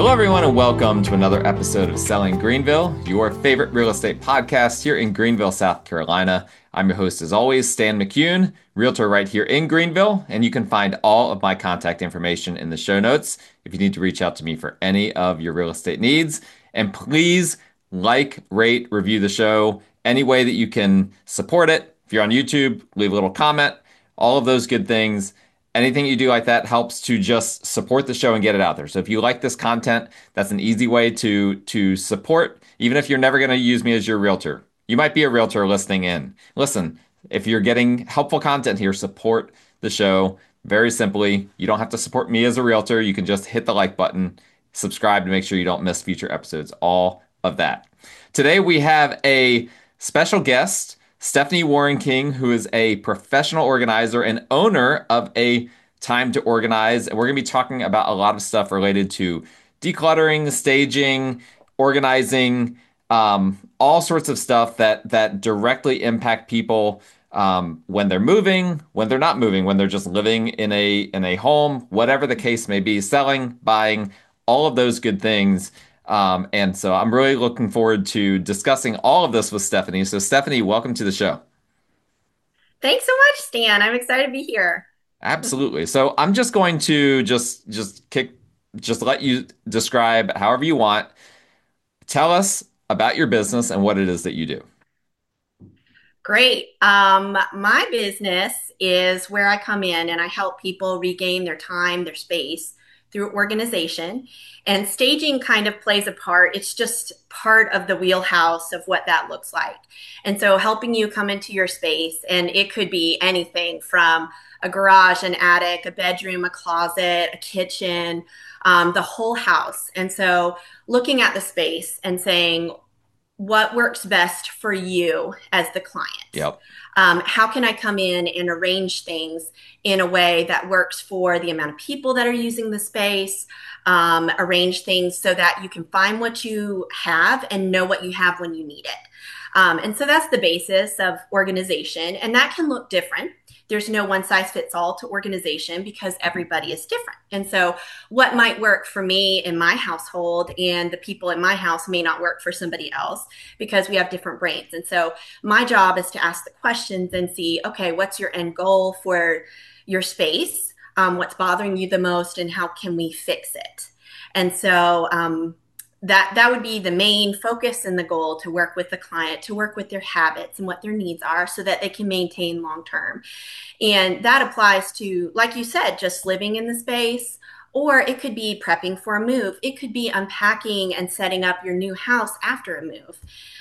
Hello, everyone, and welcome to another episode of Selling Greenville, your favorite real estate podcast here in Greenville, South Carolina. I'm your host, as always, Stan McCune, realtor right here in Greenville, and you can find all of my contact information in the show notes if you need to reach out to me for any of your real estate needs. And please like, rate, review the show any way that you can support it. If you're on YouTube, leave a little comment, all of those good things. Anything you do like that helps to just support the show and get it out there. So if you like this content, that's an easy way to support, even if you're never going to use me as your realtor. You might be a realtor listening in. Listen, if you're getting helpful content here, support the show very simply. You don't have to support me as a realtor. You can just hit the like button, subscribe to make sure you don't miss future episodes, all of that. Today we have a special guest, Stephanie Warren King, who is a professional organizer and owner of a Time to Organize. And we're going to be talking about a lot of stuff related to decluttering, staging, organizing, all sorts of stuff that directly impact people when they're moving, when they're not moving, when they're just living in a home, whatever the case may be, selling, buying, all of those good things. And so I'm really looking forward to discussing all of this with Stephanie. So Stephanie, welcome to the show. Thanks so much, Stan. I'm excited to be here. Absolutely. So I'm just going to just let you describe however you want. Tell us about your business and what it is that you do. Great. My business is where I come in and I help people regain their time, their space through organization. And staging kind of plays a part. It's just part of the wheelhouse of what that looks like. And so helping you come into your space, and it could be anything from a garage, an attic, a bedroom, a closet, a kitchen, the whole house. And so looking at the space and saying, what works best for you as the client? Yep. How can I come in and arrange things in a way that works for the amount of people that are using the space? Arrange things so that you can find what you have and know what you have when you need it. And so that's the basis of organization. And that can look different. There's no one size fits all to organization because everybody is different. And so what might work for me in my household and the people in my house may not work for somebody else because we have different brains. And so my job is to ask the questions and see, okay, what's your end goal for your space? What's bothering you the most and how can we fix it? And so that would be the main focus and the goal, to work with the client, to work with their habits and what their needs are so that they can maintain long term. And that applies to, like you said, just living in the space, or it could be prepping for a move. It could be unpacking and setting up your new house after a move.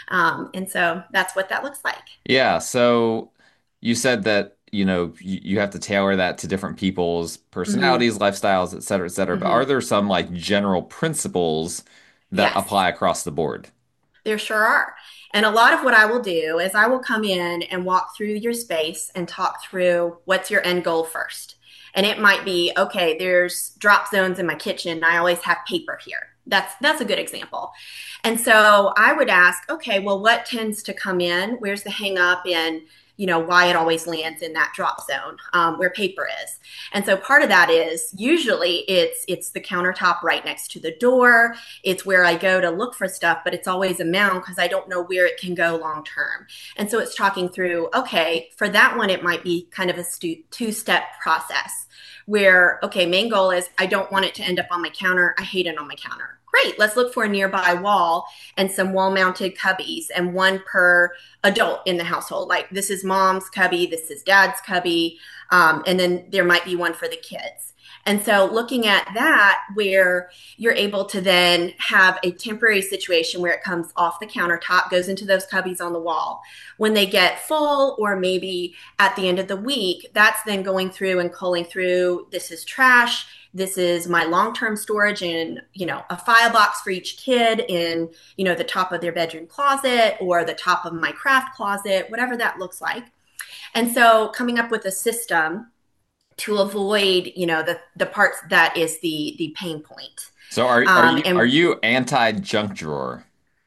And so that's what that looks like. Yeah. So you said that, you have to tailor that to different people's Hmm. personalities, lifestyles, et cetera, et cetera. But are Hmm. there some like general principles that Yes. apply across the board? There sure are. And a lot of what I will do is I will come in and walk through your space and talk through what's your end goal first. And it might be, okay, there's drop zones in my kitchen. I always have paper here. That's a good example. And so I would ask, okay, well, what tends to come in? Where's the hang up in, why it always lands in that drop zone where paper is? And so part of that is usually it's the countertop right next to the door. It's where I go to look for stuff, but it's always a mound because I don't know where it can go long term. And so it's talking through, okay, for that one, it might be kind of a two-step process where, okay, main goal is I don't want it to end up on my counter. I hate it on my counter. Great, let's look for a nearby wall and some wall mounted cubbies, and one per adult in the household. Like, this is mom's cubby, this is dad's cubby, and then there might be one for the kids. And so looking at that, where you're able to then have a temporary situation where it comes off the countertop, goes into those cubbies on the wall. When they get full, or maybe at the end of the week, that's then going through and culling through, this is trash, this is my long-term storage in, a file box for each kid in, the top of their bedroom closet or the top of my craft closet, whatever that looks like. And so coming up with a system to avoid, the parts that is the pain point. So are And you anti junk drawer?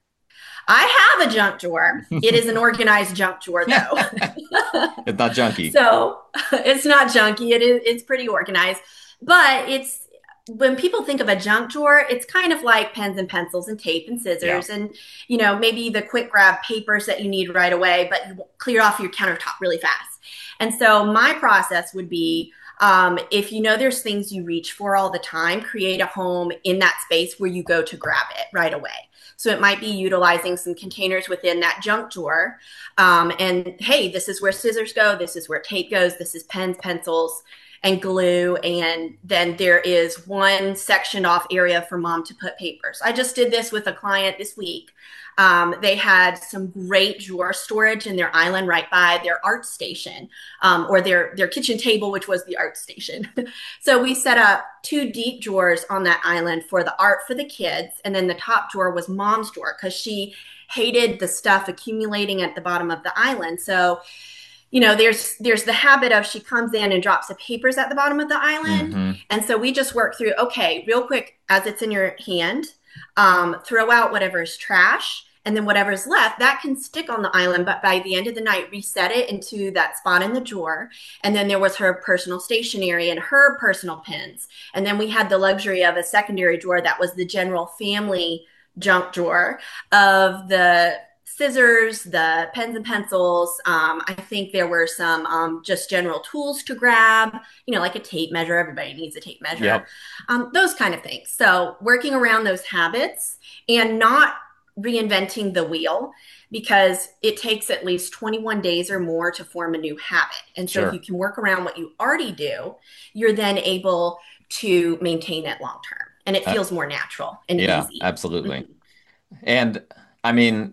I have a junk drawer. It is an organized junk drawer, though. It's not junky. So it's not junky. It's pretty organized, but when people think of a junk drawer, it's kind of like pens and pencils and tape and Yeah. scissors and, maybe the quick grab papers that you need right away, but you clear off your countertop really fast. And so my process would be, if you know there's things you reach for all the time, create a home in that space where you go to grab it right away. So it might be utilizing some containers within that junk drawer. And hey, this is where scissors go. This is where tape goes. This is pens, pencils, and glue. And then there is one sectioned off area for mom to put papers. I just did this with a client this week. They had some great drawer storage in their island right by their art station, or their kitchen table, which was the art station. So we set up two deep drawers on that island for the art for the kids. And then the top drawer was mom's drawer because she hated the stuff accumulating at the bottom of the island. So there's the habit of she comes in and drops the papers at the bottom of the island. Hmm. And so we just work through, okay, real quick, as it's in your hand, throw out whatever is trash. And then whatever's left, that can stick on the island. But by the end of the night, reset it into that spot in the drawer. And then there was her personal stationery and her personal pens. And then we had the luxury of a secondary drawer that was the general family junk drawer of the scissors, the pens and pencils. I think there were some just general tools to grab, like a tape measure. Everybody needs a tape measure, Yep. those kind of things. So working around those habits and not reinventing the wheel because it takes at least 21 days or more to form a new habit. And so if you Sure. can work around what you already do, you're then able to maintain it long term. And it Uh, feels more natural and yeah, easy. absolutely. Mhm. And I mean,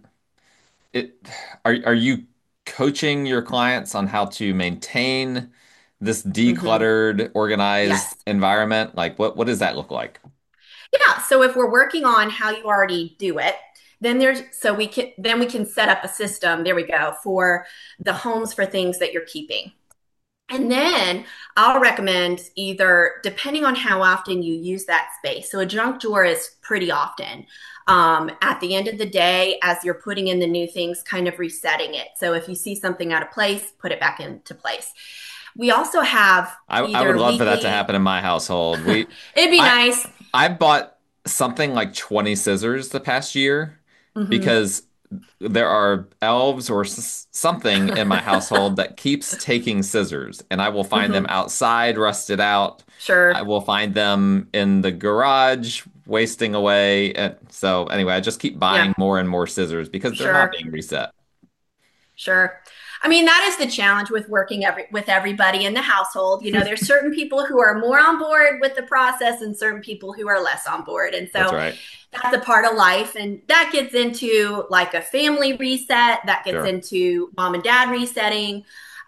it are you coaching your clients on how to maintain this Mhm. decluttered, organized Yes. environment? Like what does that look like? Yeah. So if we're working on how you already do it, then we can set up a system. There we go for the homes for things that you're keeping. And then I'll recommend either, depending on how often you use that space. So a junk drawer is pretty often. At the end of the day, as you're putting in the new things, kind of resetting it. So if you see something out of place, put it back into place. We also have I would either love for that to weekly, happen in my household. it'd be I nice. I bought something like 20 scissors the past year Hmm. because there are elves or something in my household that keeps taking scissors, and I will find them Hmm. outside, rusted out. I Sure. will find them in the garage, wasting away. And so, anyway, I just keep buying Yeah. more and more scissors because they're not Sure. being reset. Sure. I mean, that is the challenge with working with everybody in the household. There's certain people who are more on board with the process and certain people who are less on board. And That's so right. that's a part of life. And that gets into like a family reset, that gets Sure. into mom and dad resetting.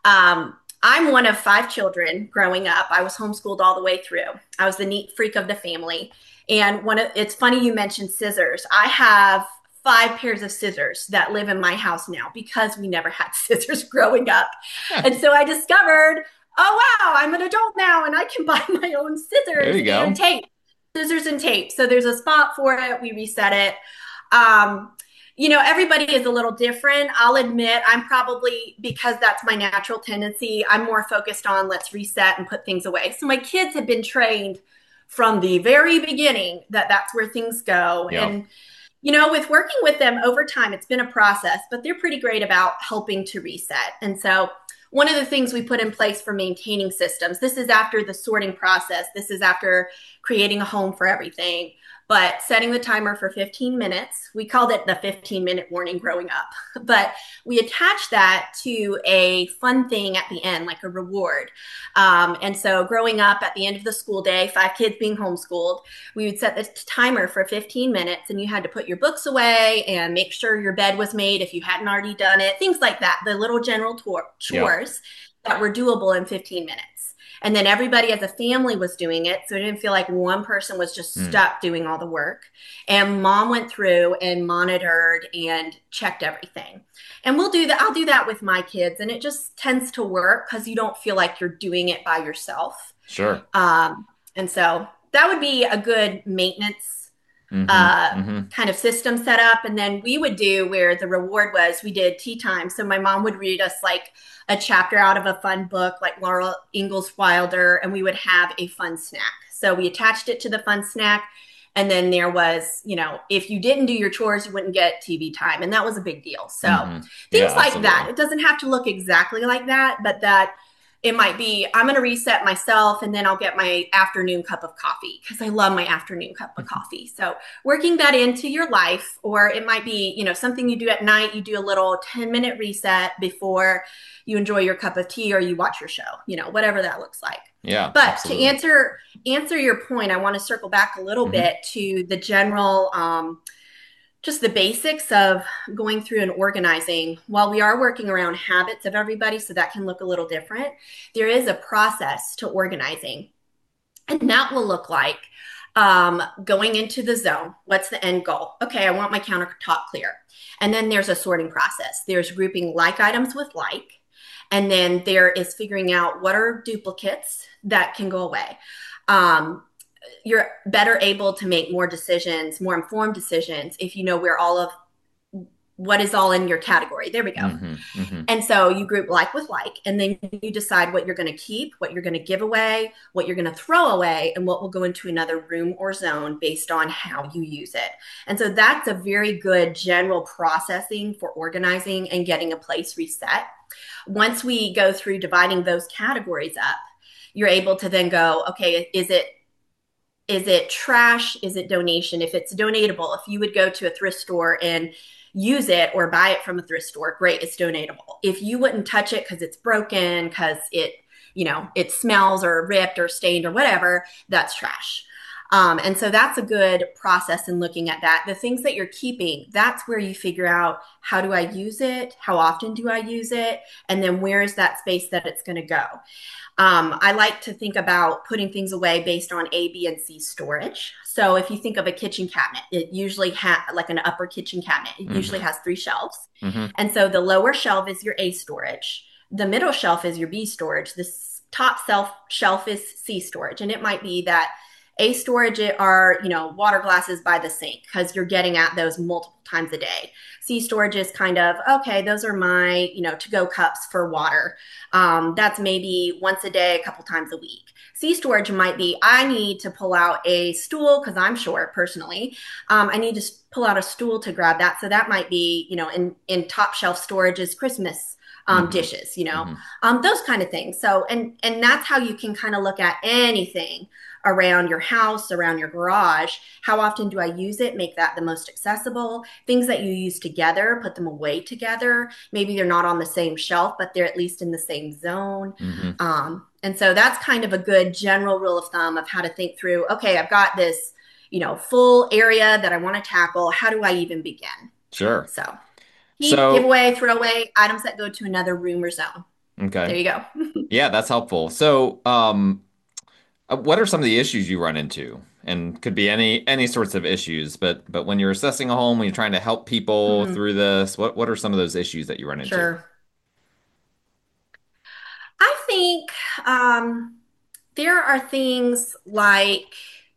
I'm one of five children growing up. I was homeschooled all the way through. I was the neat freak of the family. And it's funny you mentioned scissors. I have five pairs of scissors that live in my house now because we never had scissors growing up. And so I discovered, oh wow, I'm an adult now and I can buy my own There scissors you and go. tape. Scissors and tape. So there's a spot for it. We reset it. Um, everybody is a little different. I'll admit I'm probably, because that's my natural tendency, I'm more focused on let's reset and put things away. So my kids have been trained from the very beginning that that's where things go. Yep. And with working with them over time, it's been a process, but they're pretty great about helping to reset. And so, one of the things we put in place for maintaining systems, this is after the sorting process, this is after creating a home for everything, but setting the timer for 15 minutes. We called it the 15-minute warning growing up, but we attached that to a fun thing at the end, like a reward. And so, growing up at the end of the school day, five kids being homeschooled, we would set the timer for 15 minutes and you had to put your books away and make sure your bed was made if you hadn't already done it, things like that, the little general Yep. chores that were doable in 15 minutes. And then everybody as a family was doing it. So it didn't feel like one person was just Hmm. stuck doing all the work. And mom went through and monitored and checked everything. And we'll do that. I'll do that with my kids. And it just tends to work because you don't feel like you're doing it by yourself. Sure. And so that would be a good maintenance Hmm. Hmm. kind of system set up. And then we would do where the reward was we did tea time. So my mom would read us like a chapter out of a fun book like Laura Ingalls Wilder, and we would have a fun snack. So we attached it to the fun snack. And then there was, if you didn't do your chores, you wouldn't get TV time. And that was a big deal. So Hmm. Yeah, things like that. absolutely. It doesn't have to look exactly like that, but that it might be, I'm going to reset myself and then I'll get my afternoon cup of coffee because I love my afternoon cup of coffee. So working that into your life, or it might be, something you do at night, you do a little 10-minute reset before you enjoy your cup of tea or you watch your show, whatever that looks like. Yeah, But to absolutely. answer your point, I want to circle back a little Hmm. bit to the general just the basics of going through and organizing. While we are working around habits of everybody, so that can look a little different, there is a process to organizing. And that will look like going into the zone. What's the end goal? Okay, I want my countertop clear. And then there's a sorting process. There's grouping like items with like. And then there is figuring out what are duplicates that can go away. Um, you're better able to make more decisions, more informed decisions, if you know where all of what is all in your category. There we go. Hmm. Hmm. And so you group like with like, and then you decide what you're going to keep, what you're going to give away, what you're going to throw away, and what will go into another room or zone based on how you use it. And so that's a very good general processing for organizing and getting a place reset. Once we go through dividing those categories up, you're able to then go, okay, is it trash? Is it donation? If it's donatable, if you would go to a thrift store and use it or buy it from a thrift store, great, it's donatable. If you wouldn't touch it because it's broken, because it smells or ripped or stained or whatever, that's trash. And so that's a good process in looking at that. The things that you're keeping, that's where you figure out, how do I use it? How often do I use it? And then where is that space that it's going to go? I like to think about putting things away based on A, B, and C storage. So if you think of a kitchen cabinet, it usually has like an upper kitchen cabinet. It usually Hmm. has three shelves. Hmm. And so the lower shelf is your A storage. The middle shelf is your B storage. The top shelf is C storage. And it might be that A storage are, water glasses by the sink because you're getting at those multiple times a day. C storage is kind of, okay, those are my, to-go cups for water. That's maybe once a day, a couple times a week. C storage might be, I need to pull out a stool because I'm short personally. I need to pull out a stool to grab that. So that might be, in top shelf storage is Christmas Hmm. dishes, Hmm. those kind of things. So, and that's how you can kind of look at anything around your house, around your garage. How often do I use it? Make that the most accessible. Things that you use together, put them away together. Maybe they're not on the same shelf, but they're at least in the same zone. Hmm. And so that's kind of a good general rule of thumb of how to think through, okay, I've got this, full area that I want to tackle. How do I even begin? Sure. So keep, give So, away, throw away items that go to another room or zone. There okay. you go. Yeah, that's helpful. So, what are some of the issues you run into? And could be any sorts of issues, but when you're assessing a home, when you're trying to help people Mhm. through this, what are some of those issues that you run into? Sure. I think there are things like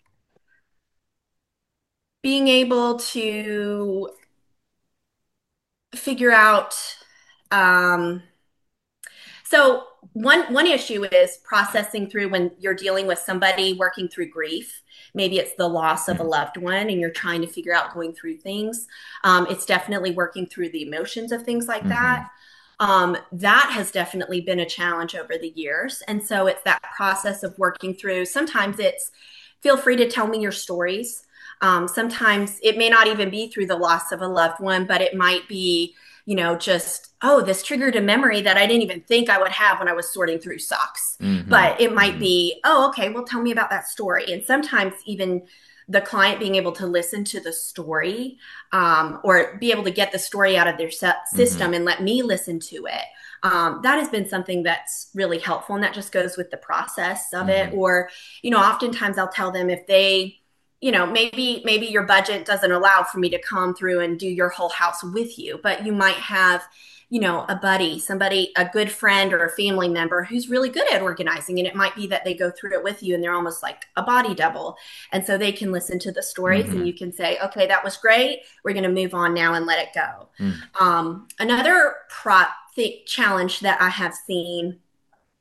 being able to figure out. Um, so one issue is processing through when you're dealing with somebody working through grief. Maybe it's the loss of a loved one, and you're trying to figure out going through things. It's definitely working through the emotions of things like that. Hmm. That has definitely been a challenge over the years. And so it's that process of working through. Sometimes it's feel free to tell me your stories. Sometimes it may not even be through the loss of a loved one, but it might be, just, oh, this triggered a memory that I didn't even think I would have when I was sorting through socks. Hmm. But it might Hmm. be, oh, okay, well, tell me about that story. And sometimes even the client being able to listen to the story or be able to get the story out of their Hmm. system and let me listen to it. That has been something that's really helpful. And that just goes with the process of it. Hmm. Or, oftentimes I'll tell them if they, maybe your budget doesn't allow for me to come through and do your whole house with you, but you might have a buddy, somebody, a good friend or a family member who's really good at organizing. And it might be that they go through it with you and they're almost like a body double. And so they can listen to the stories and Hmm. you can say, okay, that was great. We're going to move on now and let it go. Another challenge that I have seen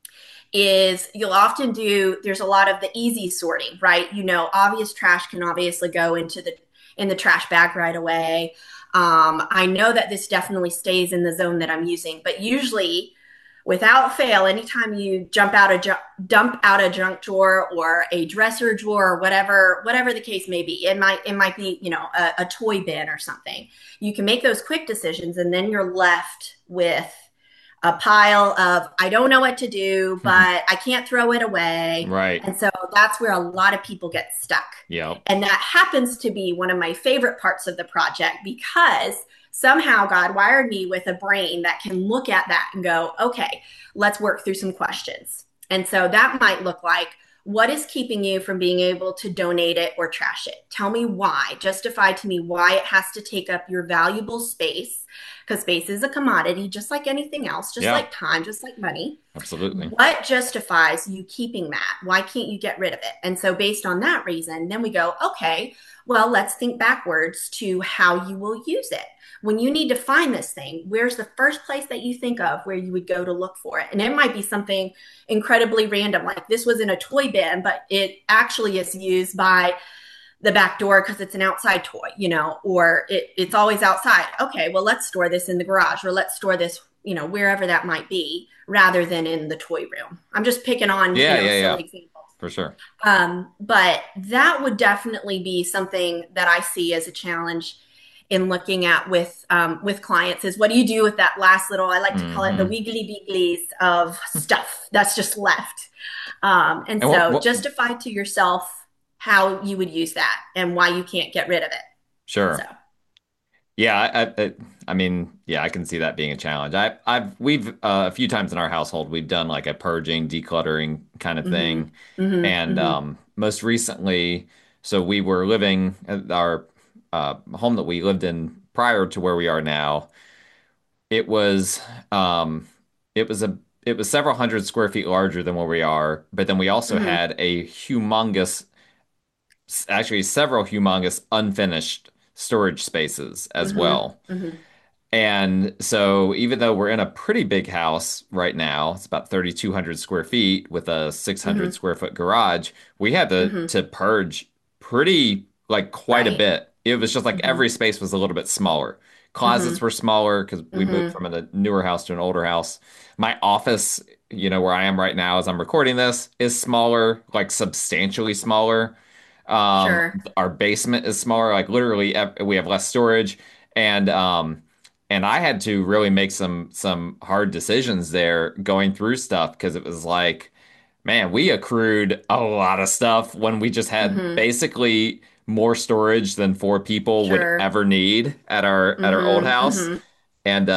is you'll often there's a lot of the easy sorting, right? Obvious trash can obviously go in the trash bag right away. I know that this definitely stays in the zone that I'm using, but usually without fail, anytime you dump out a junk drawer or a dresser drawer or whatever the case may be, it might be a toy bin or something. You can make those quick decisions, and then you're left with a pile of I don't know what to do, but I can't throw it away. Right. And so that's where a lot of people get stuck. Yep. And that happens to be one of my favorite parts of the project because somehow God wired me with a brain that can look at that and go, okay, let's work through some questions. And so that might look like, what is keeping you from being able to donate it or trash it? Tell me why. Justify to me why it has to take up your valuable space, because space is a commodity, just like anything else, just Yeah. like time, just like money. Absolutely. What justifies you keeping that? Why can't you get rid of it? And so, based on that reason, then we go, okay, well, let's think backwards to how you will use it. When you need to find this thing, where's the first place that you think of where you would go to look for it? And it might be something incredibly random, like this was in a toy bin, but it actually is used by the back door because it's an outside toy, or it's always outside. Okay, well, let's store this in the garage, or let's store this, wherever that might be, rather than in the toy room. I'm just picking on, Yeah, yeah, yeah. silly examples. For sure. But that would definitely be something that I see as a challenge in looking at with clients is what do you do with that last little, I like to call it the wiggly beaglies of stuff that's just left. And so justify to yourself how you would use that and why you can't get rid of it. Sure. So, Yeah, I mean, yeah, I can see that being a challenge. We've a few times in our household, we've done like a purging, decluttering kind of mm-hmm, thing. mm-hmm, And mm-hmm, most recently, so we were living at our home that we lived in prior to where we are now. It was um, it was a it was several hundred square feet larger than where we are, but then we also mm-hmm, had a humongous, actually several humongous unfinished storage spaces as mm-hmm, well. mm-hmm, And so, even though we're in a pretty big house right now, it's about 3,200 square feet with a 600 mm-hmm, square foot garage, we had mm-hmm. to purge pretty, like quite a Right. bit. It was just like Mm-hmm, every space was a little bit smaller. mm-hmm, Closets were smaller because we moved mm-hmm. from a newer house to an older house. My office, where I am right now as I'm recording this, is smaller, like substantially smaller. Sure. Our basement is smaller, like literally we have less storage. And and I had to really make some hard decisions there going through stuff because it was like, man, we accrued a lot of stuff when we just had Mm-hmm. basically more storage than four people would Sure. ever need at our old Mm-hmm. house. Mm-hmm. And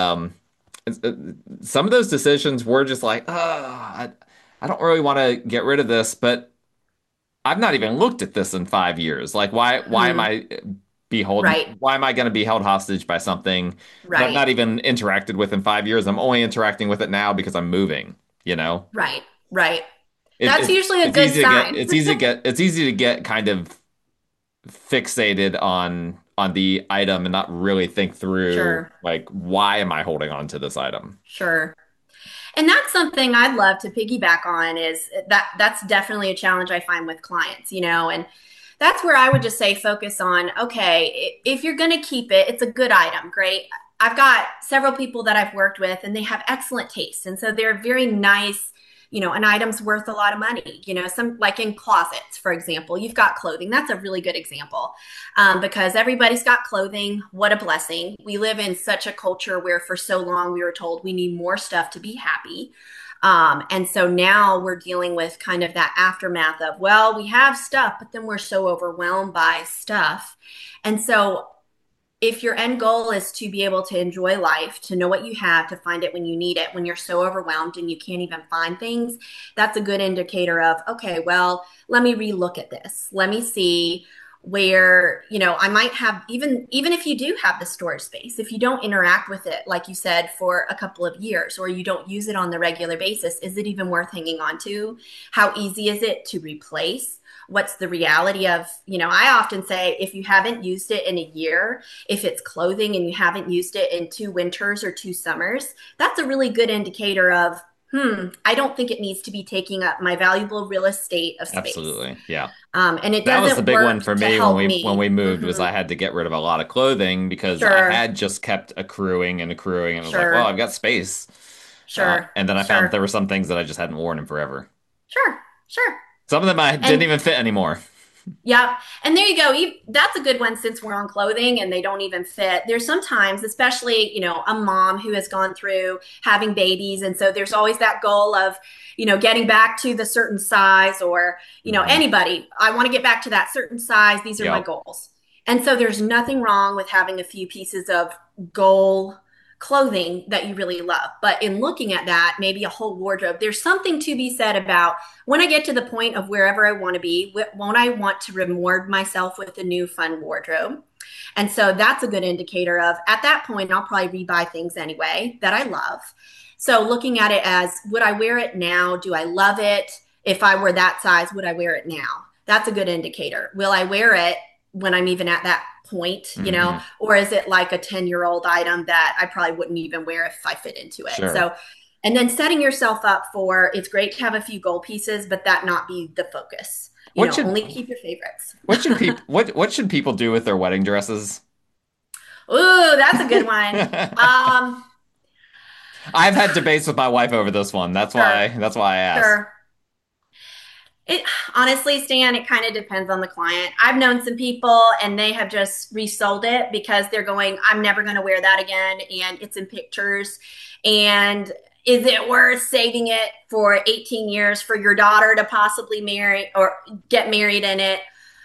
some of those decisions were just like, I don't really want to get rid of this, but I've not even looked at this in 5 years. Like, why am Mm-hmm. I Right. why am I going to be held hostage by something that I've Right. not even interacted with in 5 years? I'm only interacting with it now because I'm moving, you know? Right. Right. It, That's it usually a good sign. it's easy to get kind of fixated on the item and not really think through Sure. like why am I holding on to this item? Sure. And that's something I'd love to piggyback on is that's definitely a challenge I find with clients, and that's where I would just say focus on, okay, if you're going to keep it, it's a good item, great. I've got several people that I've worked with and they have excellent taste. And so they're very nice, an item's worth a lot of money, some like in closets, for example, you've got clothing. That's a really good example because everybody's got clothing. What a blessing. We live in such a culture where for so long we were told we need more stuff to be happy. And so now we're dealing with kind of that aftermath of, well, we have stuff, but then we're so overwhelmed by stuff. And so if your end goal is to be able to enjoy life, to know what you have, to find it when you need it, when you're so overwhelmed and you can't even find things, that's a good indicator of, okay, well, let me relook at this. Let me see where, I might have even if you do have the storage space, if you don't interact with it, like you said, for a couple of years, or you don't use it on the regular basis, is it even worth hanging on to? How easy is it to replace? What's the reality of, I often say if you haven't used it in a year, if it's clothing and you haven't used it in 2 winters or 2 summers, that's a really good indicator of, I don't think it needs to be taking up my valuable real estate of space. Absolutely. Yeah. And it That was the doesn't big one work for to me help when we me. moved was I had to get rid of a lot of clothing because I Sure, had just kept accruing and accruing and it was like, well, sure, I've got space. sure, And then I found that there sure, were some things that I just hadn't worn in forever. sure, sure. Some of them I didn't And even fit anymore. yeah, and there you go. That's a good one since we're on clothing and they don't even fit. There's sometimes, especially, a mom who has gone through having babies. And so there's always that goal of, getting back to the certain size or, Hmm. anybody, I want to get back to that certain size. These are my Yep. goals. And so there's nothing wrong with having a few pieces of goal clothing that you really love. But in looking at that, maybe a whole wardrobe, there's something to be said about when I get to the point of wherever I want to be, won't I want to reward myself with a new fun wardrobe? And so that's a good indicator of at that point, I'll probably rebuy things anyway that I love. So looking at it as would I wear it now? Do I love it? If I were that size, would I wear it now? That's a good indicator. Will I wear it when I'm even at that point, Hmm. or is it like a 10-year-old item that I probably wouldn't even wear if I fit into it? Sure. So and then setting yourself up for it's great to have a few gold pieces, but that not be the focus. What should Only keep your favorites. what should people do with their wedding dresses? Ooh, that's a good one. Um, I've had debates with my wife over this one. sure, That's why I asked. sure. It honestly, Stan, it kind of depends on the client. I've known some people and they have just resold it because they're going, I'm never going to wear that again. And it's in pictures. And is it worth saving it for 18 years for your daughter to possibly marry or get married in it?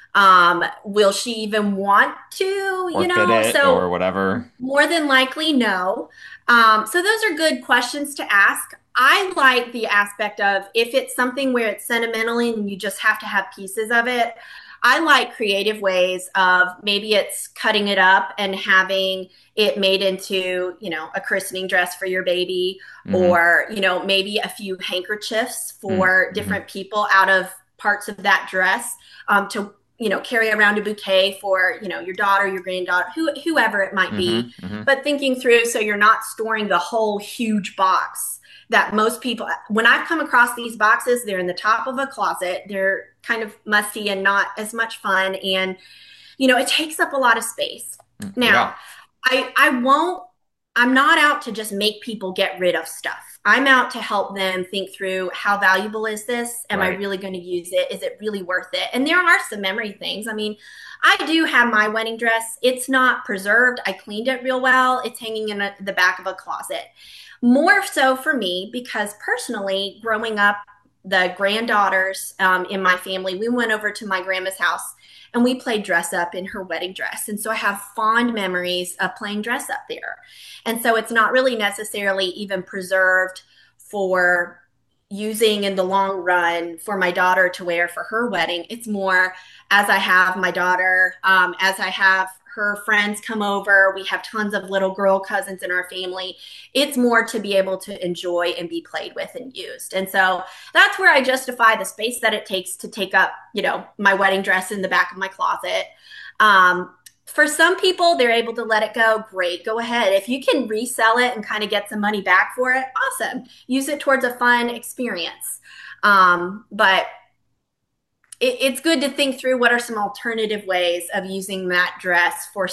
Will she even want to, Or fit it or So whatever. more than likely, no. So those are good questions to ask. I like the aspect of if it's something where it's sentimentally and you just have to have pieces of it. I like creative ways of maybe it's cutting it up and having it made into, a christening dress for your baby Hmm. or, maybe a few handkerchiefs for Mm-hmm. different people out of parts of that dress to carry around a bouquet for, your daughter, your granddaughter, whoever it might be. Hmm. Hmm. But thinking through so you're not storing the whole huge box that most people, when I've come across these boxes, they're in the top of a closet. They're kind of musty and not as much fun. And, it takes up a lot of space. Now, Yeah. I won't, I'm not out to just make people get rid of stuff. I'm out to help them think through how valuable is this? Am I Right. really going to use it? Is it really worth it? And there are some memory things. I mean, I do have my wedding dress. It's not preserved. I cleaned it real well. It's hanging in the back of a closet. More so for me because personally, growing up, the granddaughters in my family, we went over to my grandma's house and we played dress up in her wedding dress. And so I have fond memories of playing dress up there. And so it's not really necessarily even preserved for using in the long run for my daughter to wear for her wedding. It's more as I have my daughter, as I have her friends come over, we have tons of little girl cousins in our family. It's more to be able to enjoy and be played with and used. And so that's where I justify the space that it takes to take up, my wedding dress in the back of my closet. For some people, they're able to let it go. Great, go ahead. If you can resell it and kind of get some money back for it, awesome. Use it towards a fun experience. But it's good to think through what are some alternative ways of using that dress for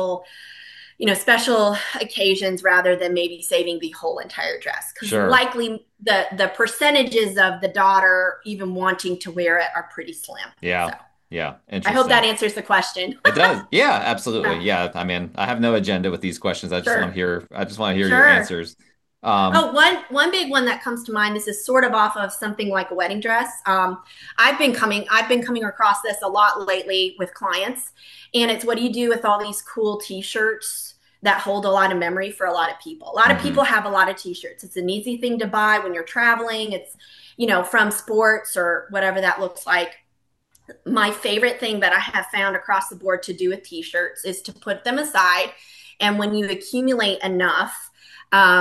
special occasions rather than maybe saving the whole entire dress because Sure. likely the percentages of the daughter even wanting to wear it are pretty slim. So Yeah. Yeah. I hope that Interesting. answers the question. It does. Yeah, absolutely. Yeah, Yeah. I mean, I have no agenda with these questions. sure, I just want to hear your sure. answers. Um, Oh, one big one that comes to mind. This is sort of off of something like a wedding dress. I've been coming across this a lot lately with clients, and it's what do you do with all these cool T-shirts that hold a lot of memory for a lot of people. A lot of mhm. people have a lot of T-shirts. It's an easy thing to buy when you're traveling. It's from sports or whatever that looks like. My favorite thing that I have found across the board to do with T-shirts is to put them aside, and when you accumulate enough.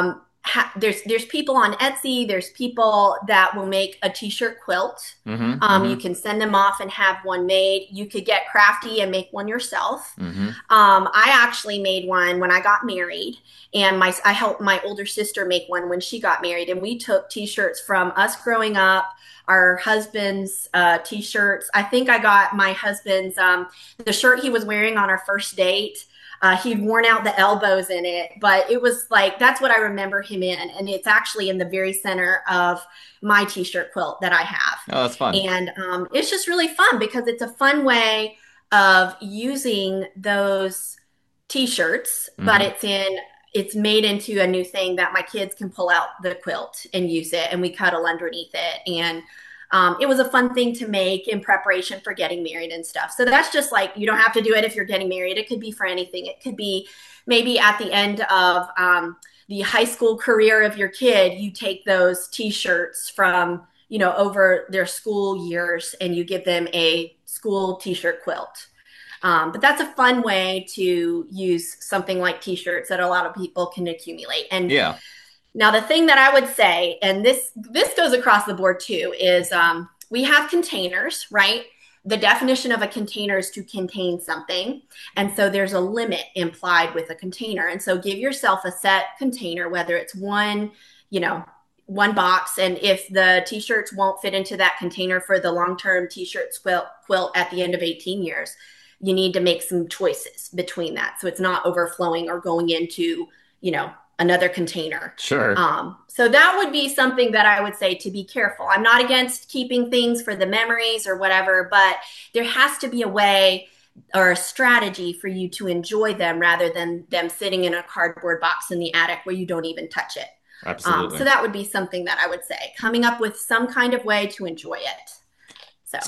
there's people on Etsy. There's people that will make a t-shirt quilt. Mm-hmm. You Mm-hmm. can send them off and have one made. You could get crafty and make one yourself. Mm-hmm. I actually made one when I got married, and my I helped my older sister make one when she got married, and we took t-shirts from us growing up, our husband's t-shirts. I think I got my husband's the shirt he was wearing on our first date. He'd worn out the elbows in it, but it was like that's what I remember him in, and it's actually in the very center of my t-shirt quilt that I have. Oh, that's fun. And it's just really fun because it's a fun way of using those t-shirts, but Mm-hmm. it's made into a new thing that my kids can pull out the quilt and use it, and we cuddle underneath it. And it was a fun thing to make in preparation for getting married and stuff. So that's just like, you don't have to do it if you're getting married. It could be for anything. It could be maybe at the end of the high school career of your kid, you take those t-shirts from, over their school years and you give them a school t-shirt quilt. But that's a fun way to use something like t-shirts that a lot of people can accumulate. And Yeah. now, the thing that I would say, and this goes across the board too, is we have containers, right? The definition of a container is to contain something, and so there's a limit implied with a container. And so, give yourself a set container, whether it's one, you know, one box, and if the t-shirts won't fit into that container for the long-term t-shirt quilt at the end of 18 years, you need to make some choices between that, so it's not overflowing or going into, another container. Sure. So that would be something that I would say to be careful. I'm not against keeping things for the memories or whatever, but there has to be a way or a strategy for you to enjoy them rather than them sitting in a cardboard box in the attic where you don't even touch it. So Absolutely. that would be something that I would say, coming up with some kind of way to enjoy it. So,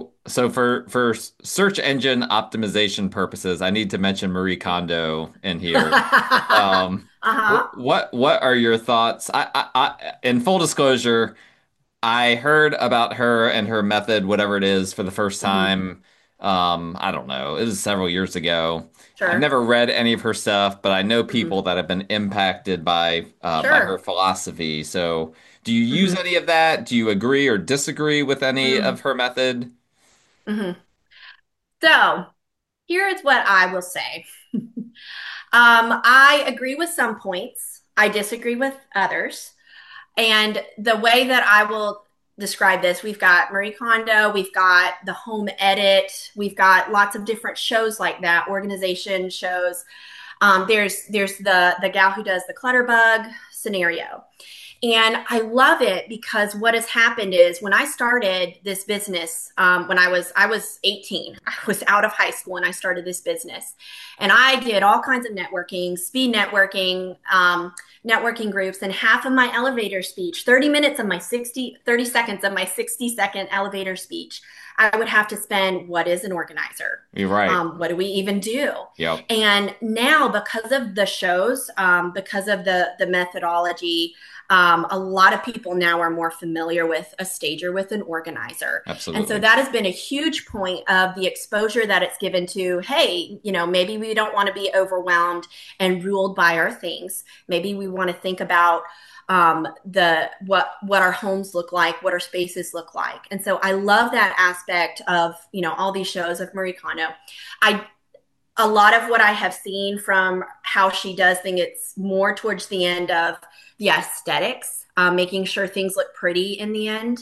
So for search engine optimization purposes, I need to mention Marie Kondo in here. uh-huh. What are your thoughts? In full disclosure, I heard about her and her method, whatever it is, for the first Hmm. time. I don't know. It was several years ago. I've Sure. never read any of her stuff, but I know Hmm. people that have been impacted by her Sure. philosophy. So, do you use Hmm. any of that? Do you agree or disagree with any Hmm. of her method? Hmm. So, here's what I will say. I agree with some points. I disagree with others. And the way that I will describe this, we've got Marie Kondo, we've got the Home Edit, we've got lots of different shows like that, organization shows. There's the gal who does the Clutterbug scenario. And I love it because what has happened is when I started this business, when I was 18, I was out of high school and I started this business, and I did all kinds of networking, speed networking, networking groups, and half of my elevator speech, 30 minutes of my 30 seconds of my 60-second elevator speech, I would have to spend what is an organizer? You're right. What do we even do? Yep. And now, because of the shows, because of the methodology, a lot of people now are more familiar with a stager with an organizer. And so Absolutely. that has been a huge point of the exposure that it's given to, hey, maybe we don't want to be overwhelmed and ruled by our things. Maybe we want to think about the what our homes look like, what our spaces look like. And so I love that aspect of, all these shows of Marie Kondo. I A lot of what I have seen from how she does things, it's more towards the end of the aesthetics, making sure things look pretty in the end.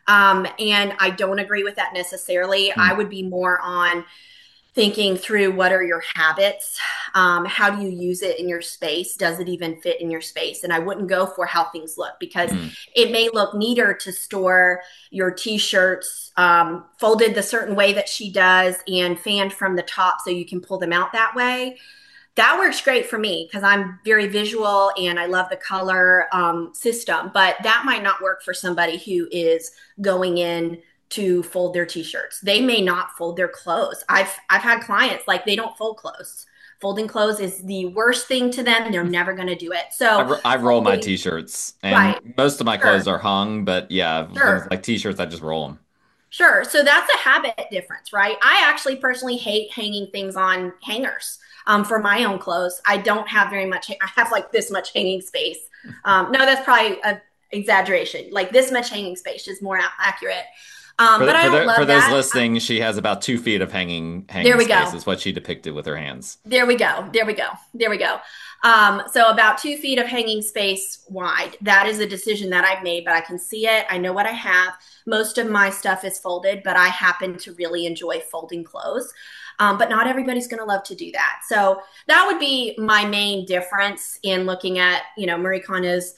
And I don't agree with that necessarily. Hmm. I would be more on thinking through what are your habits, how do you use it in your space, does it even fit in your space? And I wouldn't go for how things look because Hmm. it may look neater to store your t-shirts folded the certain way that she does and fanned from the top so you can pull them out that way. That works great for me because I'm very visual and I love the color system, but that might not work for somebody who is going in to fold their t-shirts. They may not fold their clothes. I've had clients like they don't fold clothes. Folding clothes is the worst thing to them. They're never going to do it. So I roll my folding, t-shirts, and right? most of my clothes Sure, are hung, but yeah, things sure. like t-shirts, I just roll them. Sure. So that's a habit difference, right? I actually personally hate hanging things on hangers for my own clothes. I don't have very much, I have like this much hanging space. No, that's probably an exaggeration. Like this much hanging space is more accurate. But I don't For love those that. listening, she has about 2 feet of There hanging we space, go. is what she depicted with her hands. There we go. There we go. There we go. So about 2 feet of hanging space wide. That is a decision that I've made, but I can see it. I know what I have. Most of my stuff is folded, but I happen to really enjoy folding clothes. But not everybody's going to love to do that. So that would be my main difference in looking at, Marie Kondo's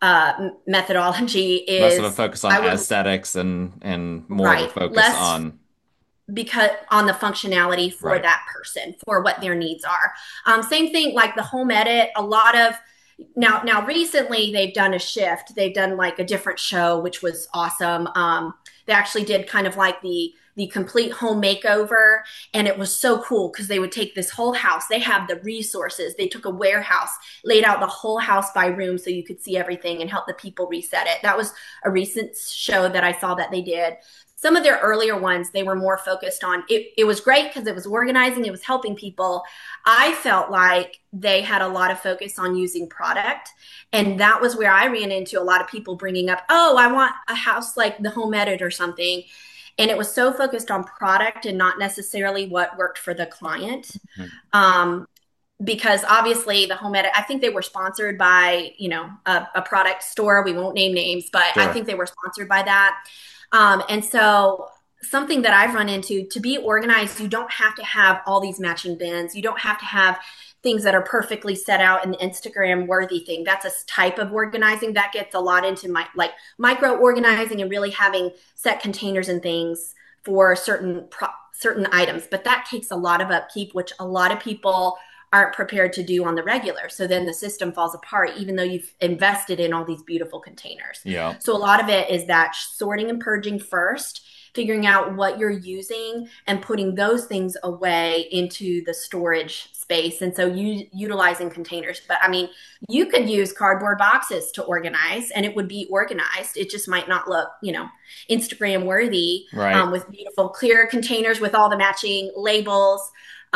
methodology Less of a is focus on I would, aesthetics and more of a right, focus less on because on the functionality for right. that person, for what their needs are. Same thing like the home edit. A lot of now recently they've done a shift. They've done like a different show, which was awesome. They actually did kind of like the complete home makeover, and it was so cool because they would take this whole house. They have the resources. They took a warehouse, laid out the whole house by room so you could see everything and help the people reset it. That was a recent show that I saw that they did. Some of their earlier ones, they were more focused on it was great because it was organizing, it was helping people. I felt like they had a lot of focus on using product. And that was where I ran into a lot of people bringing up, oh, I want a house like the Home Edit or something. And it was so focused on product and not necessarily what worked for the client. Mhm. Um, because obviously the Home Edit, I think they were sponsored by, a product store. We won't name names, but I Sure. think they were sponsored by that. And so something that I've run into to be organized, you don't have to have all these matching bins. You don't have to have things that are perfectly set out in the Instagram worthy thing. That's a type of organizing that gets a lot into my like micro organizing and really having set containers and things for certain items. But that takes a lot of upkeep, which a lot of people aren't prepared to do on the regular. So then the system falls apart, even though you've invested in all these beautiful containers. Yeah. So a lot of it is that sorting and purging first, figuring out what you're using and putting those things away into the storage space. And so you utilizing containers. But I mean, you could use cardboard boxes to organize and it would be organized. It just might not look, Instagram worthy Right. with beautiful clear containers with all the matching labels.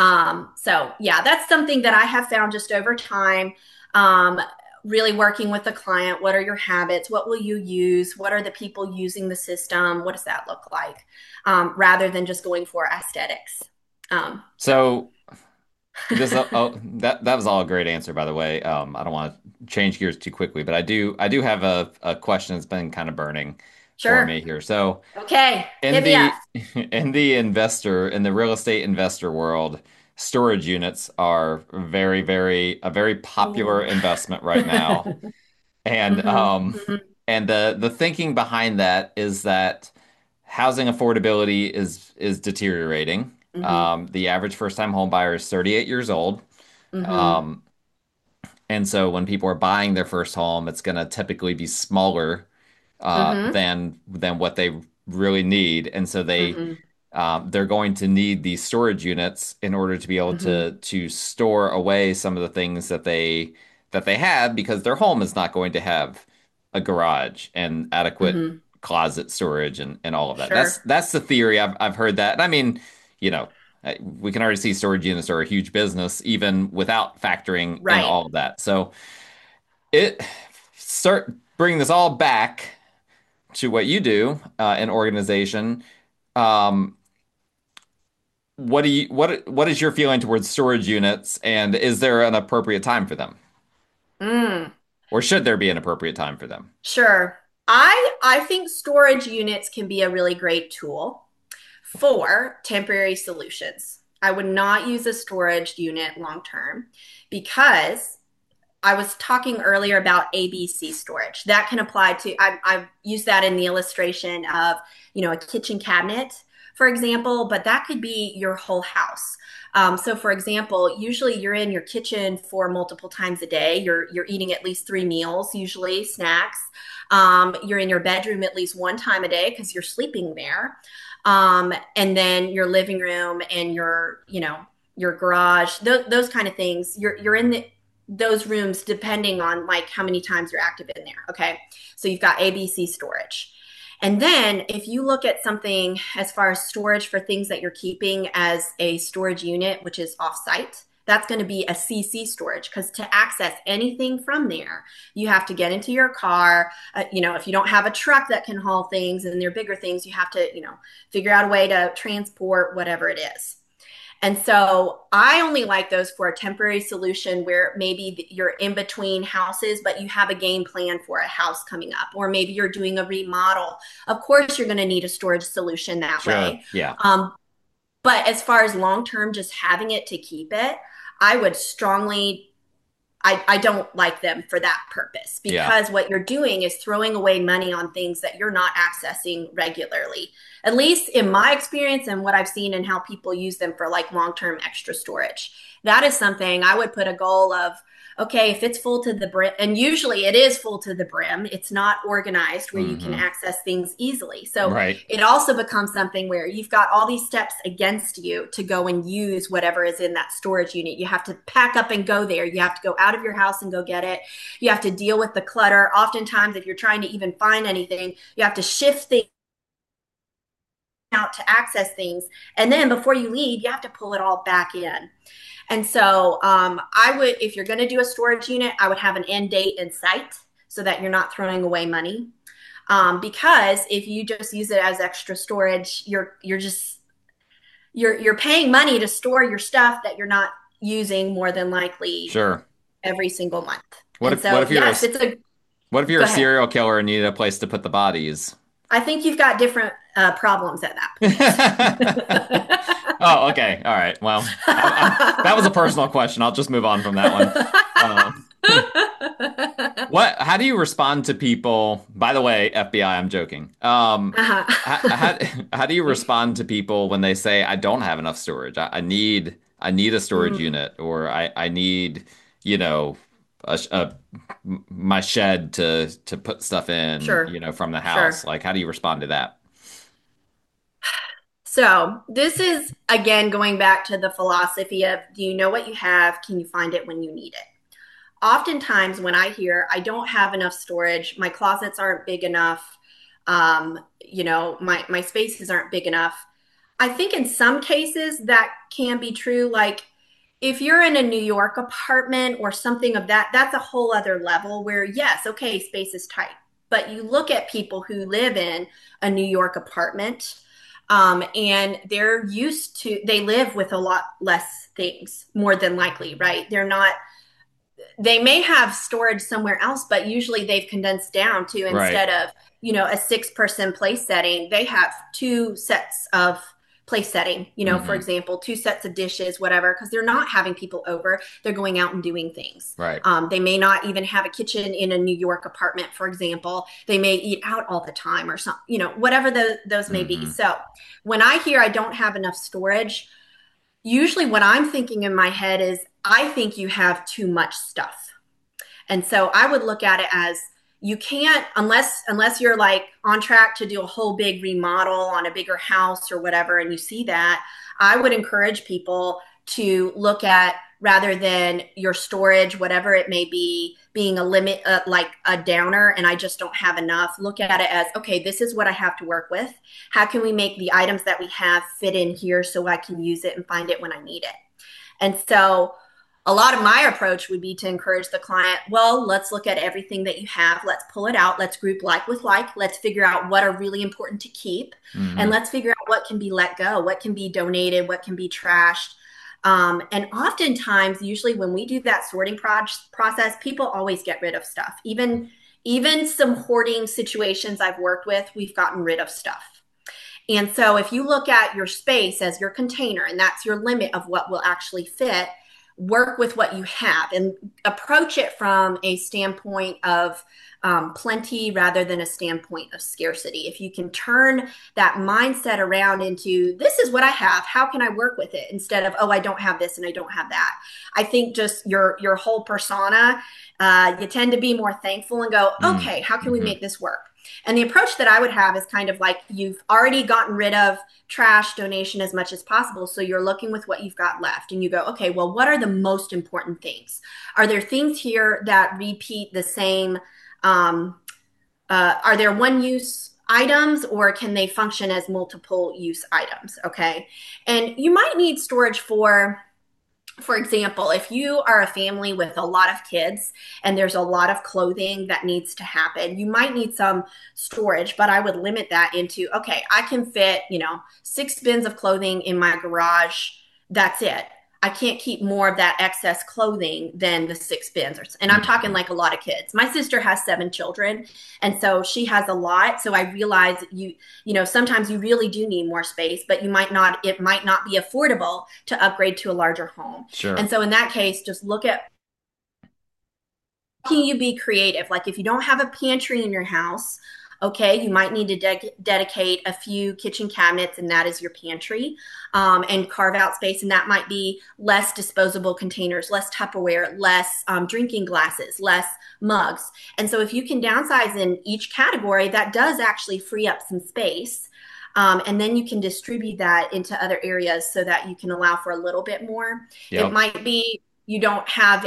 So yeah, that's something that I have found just over time. Um, Really working with the client. What are your habits? What will you use? What are the people using the system? What does that look like? Rather than just going for aesthetics. So So that was all a great answer, by the way. I don't want to change gears too quickly, but I do have a question that's been kind of burning for sure. me here. So Okay. in Hit me up. in the real estate investor world, storage units are a very popular Ooh. investment right now. And hmm hmm the thinking behind that is that housing affordability is deteriorating. hmm The average first-time home buyer is 38 years old. hmm Um, and so when people are buying their first home, it's going to typically be smaller hmm than what they really need. And so hmm they're going to need these storage units in order to be able hmm to store away some of the things that they have because their home is not going to have a garage and adequate hmm closet storage and all of that. Sure. That's the theory. I've heard that. And I mean, you know, we can already see storage units are a huge business even without factoring in Right. all of that. So it start bringing this all back to what you do in organization. Um, what is your feeling towards storage units, and is there an appropriate time for them, Mm. or should there be an appropriate time for them? Sure. I think storage units can be a really great tool for temporary solutions. I would not use a storage unit long term because I was talking earlier about ABC storage. That can apply to, I've used that in the illustration of, a kitchen cabinet, for example, but that could be your whole house. So, for example, usually you're in your kitchen for multiple times a day. You're eating at least 3 meals, usually snacks. You're in your bedroom at least one time a day because you're sleeping there. And then your living room and your garage, those kind of things. You're in those rooms depending on like how many times you're active in there. Okay. So you've got ABC storage. And then if you look at something as far as storage for things that you're keeping as a storage unit, which is offsite, that's going to be a CC storage, because to access anything from there, you have to get into your car. If you don't have a truck that can haul things and they're bigger things, you have to, figure out a way to transport whatever it is. And so I only like those for a temporary solution where maybe you're in between houses, but you have a game plan for a house coming up, or maybe you're doing a remodel. Of course, you're going to need a storage solution that Sure. way. Yeah. But as far as long term, just having it to keep it, I would strongly I don't like them for that purpose, Yeah. because what you're doing is throwing away money on things that you're not accessing regularly. At least in my experience and what I've seen and how people use them for like long-term extra storage. That is something I would put a goal of, okay, if it's full to the brim, and usually it is full to the brim, it's not organized where you can Hmm. access things easily. So Right. it also becomes something where you've got all these steps against you to go and use whatever is in that storage unit. You have to pack up and go there. You have to go out of your house and go get it. You have to deal with the clutter. Oftentimes, if you're trying to even find anything, you have to shift things out to access things. And then before you leave, you have to pull it all back in. And so I would, if you're going to do a storage unit, I would have an end date in sight so that you're not throwing away money. Because if you just use it as extra storage, you're paying money to store your stuff that you're not using more than likely Sure. every single month. What And if what so if you're a yes, it's a what if you're go a ahead. serial killer and need a place to put the bodies? I think you've got different problems at that Oh, okay. All right. Well, that was a personal question. I'll just move on from that one. Um, how do you respond to people? By the way, FBI, I'm joking. How, how, how do you respond to people when they say, I don't have enough storage? I need a storage Mm, unit, or I need, you know, my shed to put stuff in, sure, from the house. sure. Like, how do you respond to that? So this is again going back to the philosophy of, do you know what you have? Can you find it when you need it? Oftentimes when I hear I don't have enough storage, my closets aren't big enough, my spaces aren't big enough. I think in some cases that can be true. Like if you're in a New York apartment or something of that, that's a whole other level where, yes, okay, space is tight. But you look at people who live in a New York apartment, and they live with a lot less things, more than likely, right? They may have storage somewhere else, but usually they've condensed down to, Right. instead of, a 6-person place setting, they have two sets of place setting, for Hmm. example, two sets of dishes, whatever, because they're not having people over. They're going out and doing things. Right. They may not even have a kitchen in a New York apartment, for example. They may eat out all the time or something, whatever those may be. Hmm. So when I hear I don't have enough storage, usually what I'm thinking in my head is I think you have too much stuff. And so I would look at it as, you can't, unless you're like on track to do a whole big remodel on a bigger house or whatever, and you see that, I would encourage people to look at, rather than your storage, whatever it may be, being a limit, like a downer, and I just don't have enough. Look at it as, okay, this is what I have to work with. How can we make the items that we have fit in here so I can use it and find it when I need it? And so a lot of my approach would be to encourage the client, well, let's look at everything that you have. Let's pull it out. Let's group like with like. Let's figure out what are really important to keep. And Hmm. let's figure out what can be let go, what can be donated, what can be trashed. And oftentimes, usually when we do that sorting process, people always get rid of stuff. Even some hoarding situations I've worked with, we've gotten rid of stuff. And so if you look at your space as your container, and that's your limit of what will actually fit, work with what you have and approach it from a standpoint of plenty rather than a standpoint of scarcity. If you can turn that mindset around into, this is what I have, how can I work with it, instead of, oh, I don't have this and I don't have that. I think just your whole persona, you tend to be more thankful and go, okay, how can we Mm-hmm. make this work? And the approach that I would have is kind of like, you've already gotten rid of trash donation as much as possible. So you're looking with what you've got left and you go, okay, well, what are the most important things? Are there things here that repeat the same? Are there one use items, or can they function as multiple use items? Okay. And you might need storage for For example, if you are a family with a lot of kids and there's a lot of clothing that needs to happen, you might need some storage, but I would limit that into, okay, I can fit, 6 bins of clothing in my garage. That's it. I can't keep more of that excess clothing than the 6 bins. And I'm talking Mhm. like a lot of kids. My sister has 7 children, and so she has a lot. So I realize sometimes you really do need more space, but it might not be affordable to upgrade to a larger home. And Sure. so in that case, just look at, can you be creative? Like if you don't have a pantry in your house, okay, you might need to dedicate a few kitchen cabinets, and that is your pantry, and carve out space. And that might be less disposable containers, less Tupperware, less drinking glasses, less mugs. And so if you can downsize in each category, that does actually free up some space. And then you can distribute that into other areas so that you can allow for a little bit more. It Yep. might be you don't have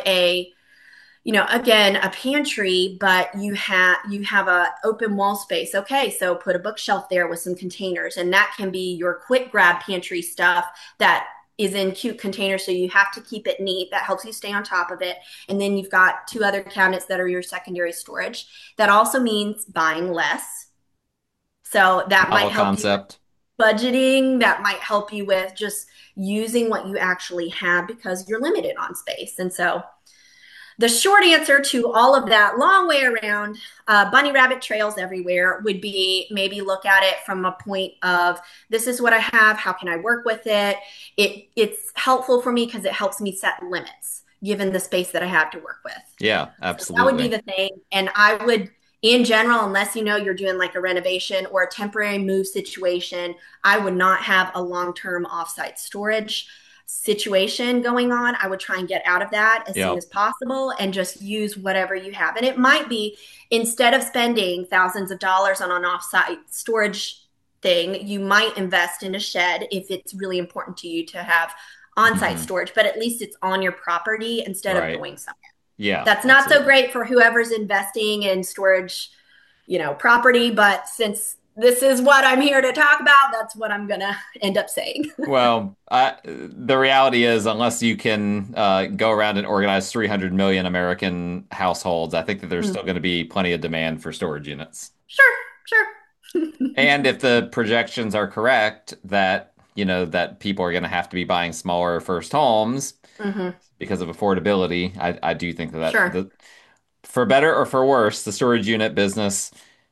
again, a pantry, but you have a open wall space. Okay, so put a bookshelf there with some containers, and that can be your quick grab pantry stuff that is in cute containers, so you have to keep it neat. That helps you stay on top of it. And then you've got 2 other cabinets that are your secondary storage. That also means buying less. So that might Novel help you with concept. budgeting. That might help you with just using what you actually have because you're limited on space. And so the short answer to all of that long way around, bunny rabbit trails everywhere, would be maybe look at it from a point of, this is what I have, how can I work with it. It's helpful for me because it helps me set limits given the space that I have to work with. Yeah, So that would be absolutely. the thing. And I would, in general, unless you're doing like a renovation or a temporary move situation, I would not have a long-term offsite storage situation going on. I would try and get out of that as soon Yep. as possible and just use whatever you have. And it might be, instead of spending thousands of dollars on an offsite storage thing, you might invest in a shed if it's really important to you to have on-site Hmm. storage, but at least it's on your property instead of Right. going somewhere. Yeah, That's not so absolutely. great for whoever's investing in storage, property, but since this is what I'm here to talk about, that's what I'm going to end up saying. Well, the reality is, unless you can go around and organize 300 million American households, I think that there's still going to be plenty of demand for storage units. Sure, sure. And if the projections are correct that, that people are going to have to be buying smaller first homes Hmm. because of affordability, I do think Sure, for better or for worse, the storage unit business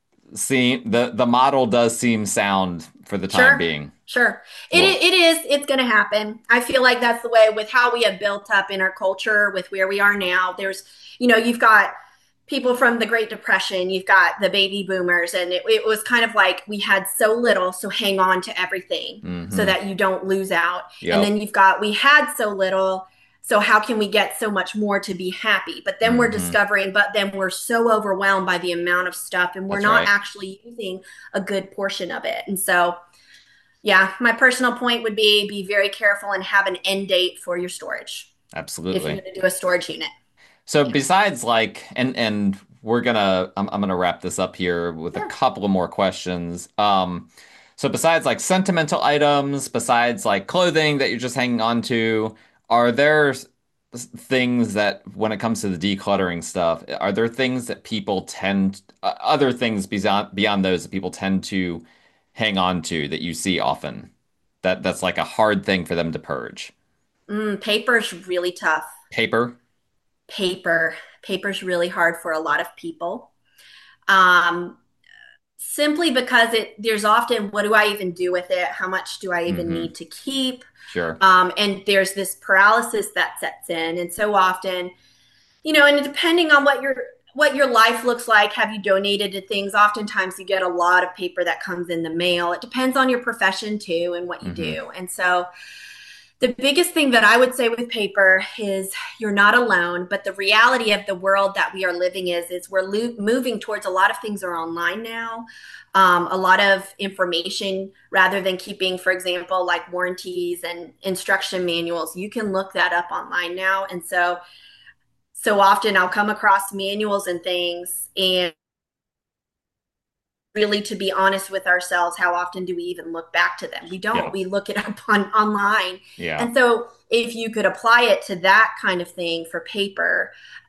the model does seem sound for the time sure, being. sure. Well, It's going to happen. I feel like that's the way with how we have built up in our culture with where we are now. You've got people from the Great Depression, you've got the baby boomers, and it was kind of like we had so little, so hang on to everything so hmm. that you don't lose out. And Yep. then you've got, we had so little, so how can we get so much more to be happy? But then we're Hmm. discovering, but then we're so overwhelmed by the amount of stuff, and we're That's not right. actually using a good portion of it. And so, yeah, my personal point would be very careful and have an end date for your storage if you're Absolutely. going to do a storage unit. So Yeah. besides like and I'm gonna wrap this up here with a Sure. couple of more questions. So besides like sentimental items, besides like clothing that you're just hanging on to, are there things that when it comes to the decluttering stuff, are there things that people tend other things beyond those that people tend to hang on to that you see often? That's like a hard thing for them to purge. Paper's really tough. Paper? Paper. Paper's really hard for a lot of people. Um, Simply because there's often, what do I even do with it? How much do I even Hmm. need to keep? Sure. And there's this paralysis that sets in. And so often, and depending on what your life looks like, have you donated to things? Oftentimes you get a lot of paper that comes in the mail. It depends on your profession too and what you Hmm. do. And so the biggest thing that I would say with paper is you're not alone, but the reality of the world that we are living is we're moving towards, a lot of things are online now. A lot of information, rather than keeping, for example, like warranties and instruction manuals, you can look that up online now. And so often I'll come across manuals and things, and really, to be honest with ourselves, how often do we even look back to them? We don't. Yeah. We look it up on online. Yeah. And so if you could apply it to that kind of thing for paper,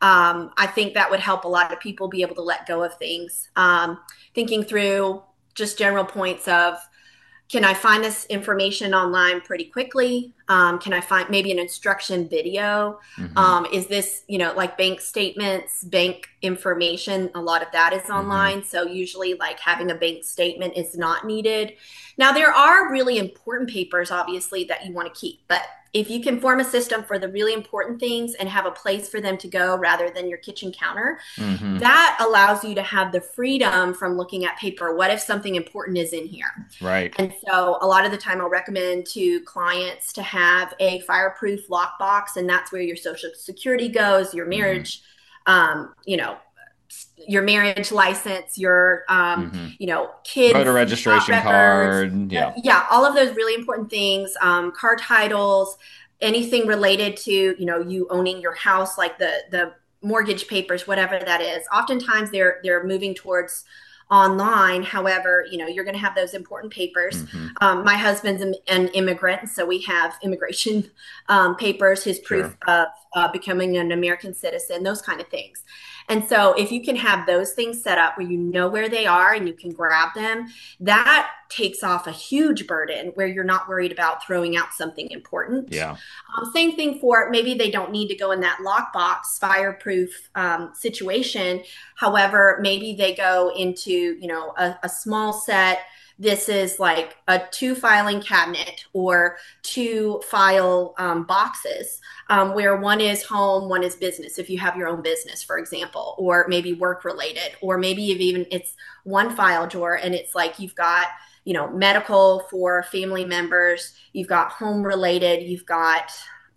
I think that would help a lot of people be able to let go of things. Thinking through just general points of, can I find this information online pretty quickly? Can I find maybe an instruction video? Hmm. Is this, like bank statements, bank information? A lot of that is Hmm. online. So usually, like having a bank statement is not needed. Now, there are really important papers, obviously, that you want to keep. But if you can form a system for the really important things and have a place for them to go rather than your kitchen counter, Hmm. that allows you to have the freedom from looking at paper. What if something important is in here? Right. And so a lot of the time I'll recommend to clients to have a fireproof lockbox, and that's where your social security goes, Hmm. um, you know, your marriage license, your Hmm. Voter kids registration records, card. Yeah. yeah, all of those really important things, car titles, anything related to you owning your house, like the mortgage papers, whatever that is. Oftentimes they're moving towards online. However, you're going to have those important papers. Hmm. My husband's an immigrant, so we have immigration papers, his proof Sure. of becoming an American citizen, those kind of things. And so, if you can have those things set up where you know where they are and you can grab them, that takes off a huge burden where you're not worried about throwing out something important. Yeah. Same thing for, maybe they don't need to go in that lockbox fireproof situation. However, maybe they go into, a small set. This is like a two filing cabinet or two file boxes, where one is home, one is business. If you have your own business, for example, or maybe work related, or maybe if even it's one file drawer and it's like you've got, medical for family members, you've got home related, you've got,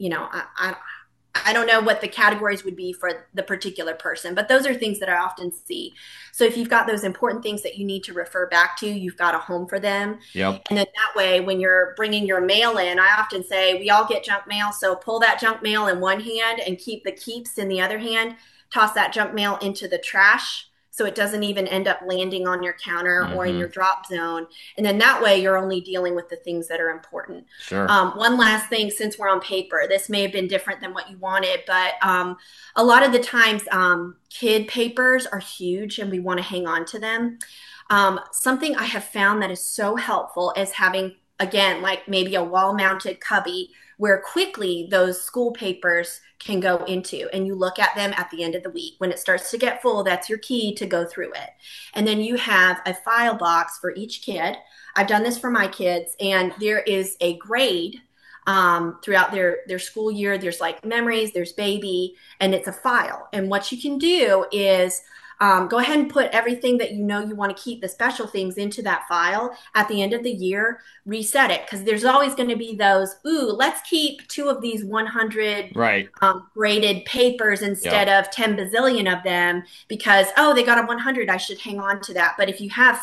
I don't know what the categories would be for the particular person, but those are things that I often see. So if you've got those important things that you need to refer back to, you've got a home for them. Yep. And then that way, when you're bringing your mail in, I often say we all get junk mail. So pull that junk mail in one hand and keep the keeps in the other hand. Toss that junk mail into the trash so it doesn't even end up landing on your counter or in your Hmm. drop zone. And then that way, you're only dealing with the things that are important. Sure. One last thing, since we're on paper, this may have been different than what you wanted, but a lot of the times, kid papers are huge and we want to hang on to them. Something I have found that is so helpful is having, again, like maybe a wall mounted cubby where quickly those school papers can go into, and you look at them at the end of the week. When it starts to get full, that's your key to go through it. And then you have a file box for each kid. I've done this for my kids, and there is a grade throughout their school year. There's like memories, there's baby, and it's a file. And what you can do is go ahead and put everything that you want to keep, the special things, into that file. At the end of the year, reset it, because there's always going to be those, ooh, let's keep two of these 100 Right. graded papers instead Yep. of 10 bazillion of them, because, oh, they got a 100, I should hang on to that. But if you have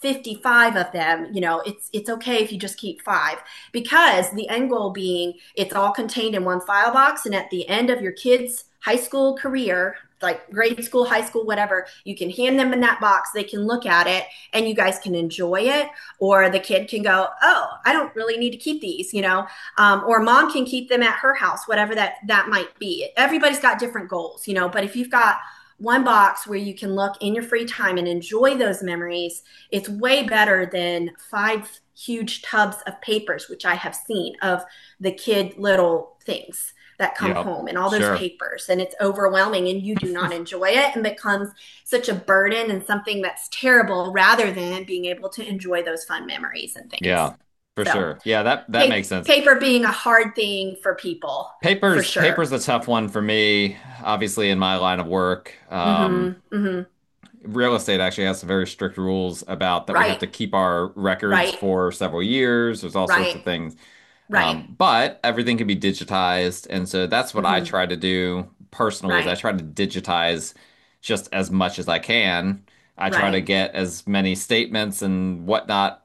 55 of them, it's okay if you just keep five, because the end goal being it's all contained in one file box. And at the end of your kids' high school career, like grade school, high school, whatever, you can hand them in that box. They can look at it and you guys can enjoy it. Or the kid can go, oh, I don't really need to keep these, or mom can keep them at her house, whatever that might be. Everybody's got different goals, but if you've got one box where you can look in your free time and enjoy those memories, it's way better than five huge tubs of papers, which I have seen of the kid little things that come Yep. home and all those Sure. papers. And it's overwhelming and you do not enjoy it and becomes such a burden and something that's terrible, rather than being able to enjoy those fun memories and things. Yeah. For So sure. Yeah, that makes sense. paper being a hard thing for people, for sure. Paper's a tough one for me, obviously in my line of work. Mm-hmm. Mm-hmm. Real estate actually has some very strict rules about that we have Right. to keep our records Right. for several years. There's all sorts Right. of things. Right. But everything can be digitized. And so that's what I Mm-hmm. try to do personally is I Right. try to digitize just as much as I can. I try to Right. get as many statements and whatnot,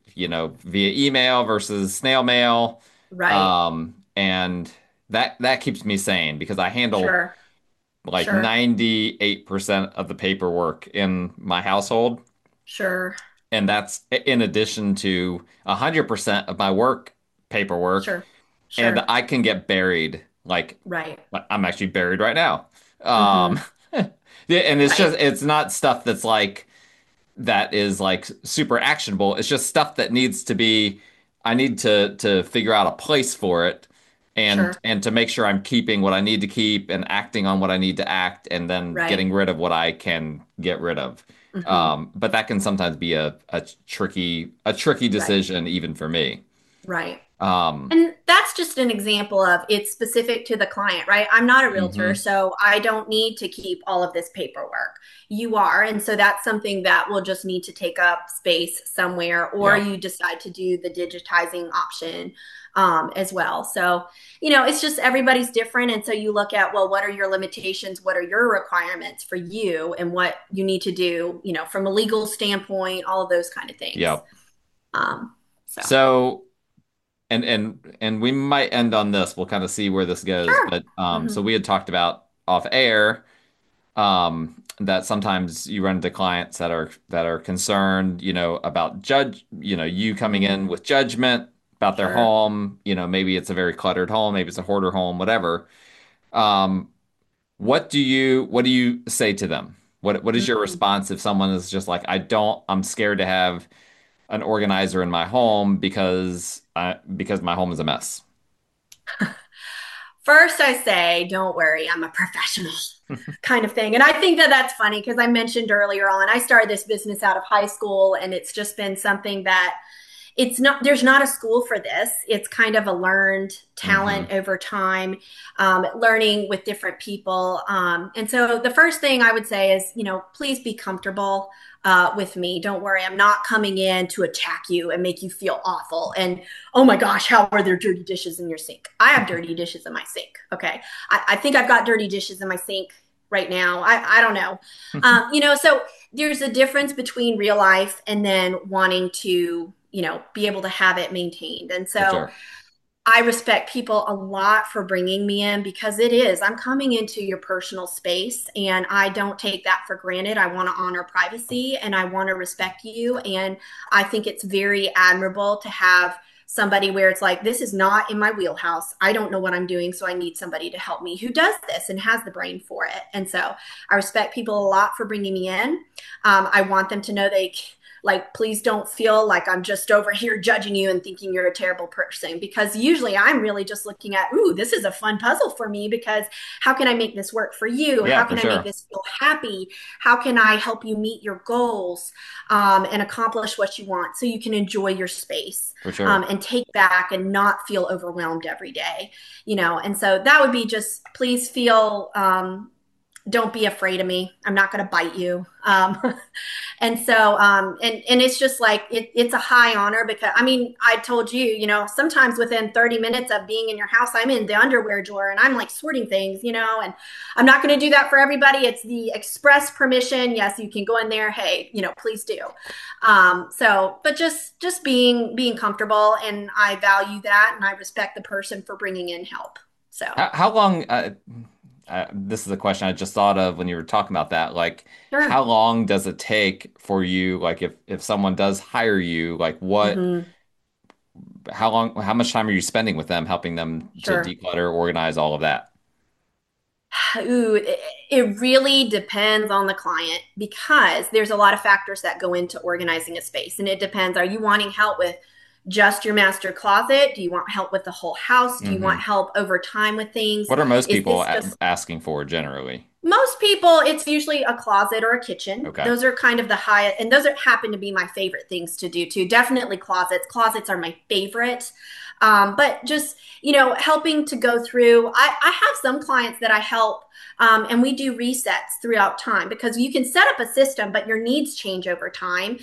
via email versus snail mail. Right. And that keeps me sane because I handle Sure. like Sure. 98% of the paperwork in my household. Sure. And that's in addition to 100% of my work paperwork. Sure. And Sure. I can get buried, like Right. I'm actually buried right now. Mm-hmm. Yeah, and it's Right. just, it's not stuff that's like, that is like super actionable. It's just stuff that needs to be, I need to figure out a place for it Sure. and to make sure I'm keeping what I need to keep and acting on what I need to act and then Right. getting rid of what I can get rid of. Mm-hmm. But that can sometimes be a tricky Right. decision even for me. Right. Um, And that's just an example of it's specific to the client, right? I'm not a realtor, mhm. so I don't need to keep all of this paperwork. You are. And so that's something that will just need to take up space somewhere, or Yep. you decide to do the digitizing option as well. So, it's just everybody's different. And so you look at, well, what are your limitations? What are your requirements for you and what you need to do, from a legal standpoint, all of those kind of things. Yep. Um, so, So and we might end on this. We'll kind of see where this goes. sure. But Hmm. so we had talked about off air that sometimes you run into clients that are concerned, about you coming in Hmm. with judgment about their Sure. home. Maybe it's a very cluttered home, maybe it's a hoarder home, whatever. Um, what do you say to them? What is your Mm. response if someone is just like, I'm scared to have an organizer in my home because my home is a mess. First, I say, don't worry, I'm a professional kind of thing. And I think that that's funny because I mentioned earlier on, I started this business out of high school, and it's just been something that there's not a school for this. It's kind of a learned Hmm. talent over time, learning with different people. And so the first thing I would say is, please be comfortable with me. Don't worry, I'm not coming in to attack you and make you feel awful. And oh my gosh, how are there dirty dishes in your sink? I have dirty dishes in my sink. Okay. I think I've got dirty dishes in my sink right now. I don't know. So there's a difference between real life and then wanting to, be able to have it maintained. And For so sure. I respect people a lot for bringing me in because I'm coming into your personal space and I don't take that for granted. I want to honor privacy and I want to respect you. And I think it's very admirable to have somebody where it's like, this is not in my wheelhouse. I don't know what I'm doing. So I need somebody to help me who does this and has the brain for it. And so I respect people a lot for bringing me in. I want them to know like, please don't feel like I'm just over here judging you and thinking you're a terrible person, because usually I'm really just looking at, ooh, this is a fun puzzle for me because how can I make this work for you? Yeah, How for can I make sure. this feel happy? How can I help you meet your goals and accomplish what you want so you can enjoy your space For sure. and take back and not feel overwhelmed every day, And so that would be just please feel, don't be afraid of me. I'm not going to bite you. And so, and it's just like, it's a high honor because I mean, I told you, sometimes within 30 minutes of being in your house, I'm in the underwear drawer and I'm like sorting things, and I'm not going to do that for everybody. It's the express permission. Yes, you can go in there. Hey, please do. But just being comfortable, and I value that, and I respect the person for bringing in help. So, How long, this is a question I just thought of when you were talking about that. Like, how sure. long does it take for you, like if someone does hire you, like Mm-hmm. how much time are you spending with them, helping them to Sure. declutter, organize all of that? Ooh, it really depends on the client because there's a lot of factors that go into organizing a space. And it depends. Are you wanting help with just your master closet? Do you want help with the whole house? Do you want Hmm. help over time with things? What are most Is people this just asking for generally? most people, it's usually a closet or a kitchen. Okay. Those are kind of the highest, and those happen to be my favorite things to do too. Definitely closets. Closets are my favorite. But just, helping to go through, I have some clients that I help, and we do resets throughout time because you can set up a system, but your needs change over time.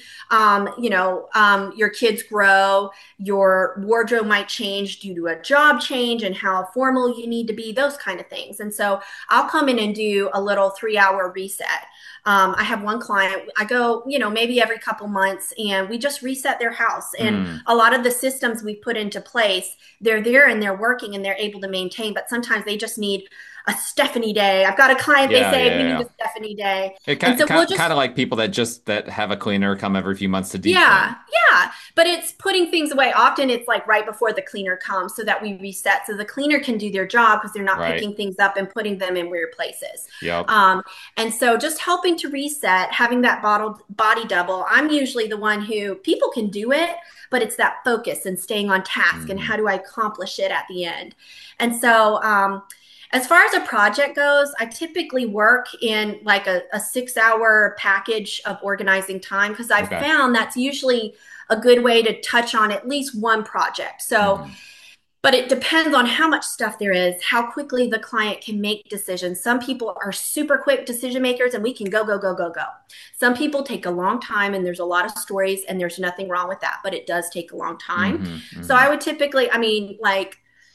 Your kids grow, your wardrobe might change due to a job change and how formal you need to be, those kind of things. And so I'll come in and do a little 3 hour reset. I have one client, I go, maybe every couple months, and we just reset their house. And Hmm. a lot of the systems we put into place, they're there and they're working and they're able to maintain, but sometimes they just need a Stephanie day. I've got a client, they Yeah, say, yeah, we need yeah. a Stephanie day. It And kind so we'll kind just of like people that just that have a cleaner come every few months to deep clean. yeah, yeah. But it's putting things away. Often it's like right before the cleaner comes so that we reset so the cleaner can do their job because they're not Right. picking things up and putting them in weird places. Yep. Um, and so just helping to reset, having that bottled body double. I'm usually the one who people can do it, but it's that focus and staying on task and Hmm. how do I accomplish it at the end. And so as far as a project goes, I typically work in like a 6 hour package of organizing time because I've Okay. found that's usually a good way to touch on at least one project. So, Hmm. but it depends on how much stuff there is, how quickly the client can make decisions. Some people are super quick decision makers and we can go, go, go, go, go. Some people take a long time and there's a lot of stories and there's nothing wrong with that, but it does take a long time. Hmm. So Hmm. I would typically, I mean, like,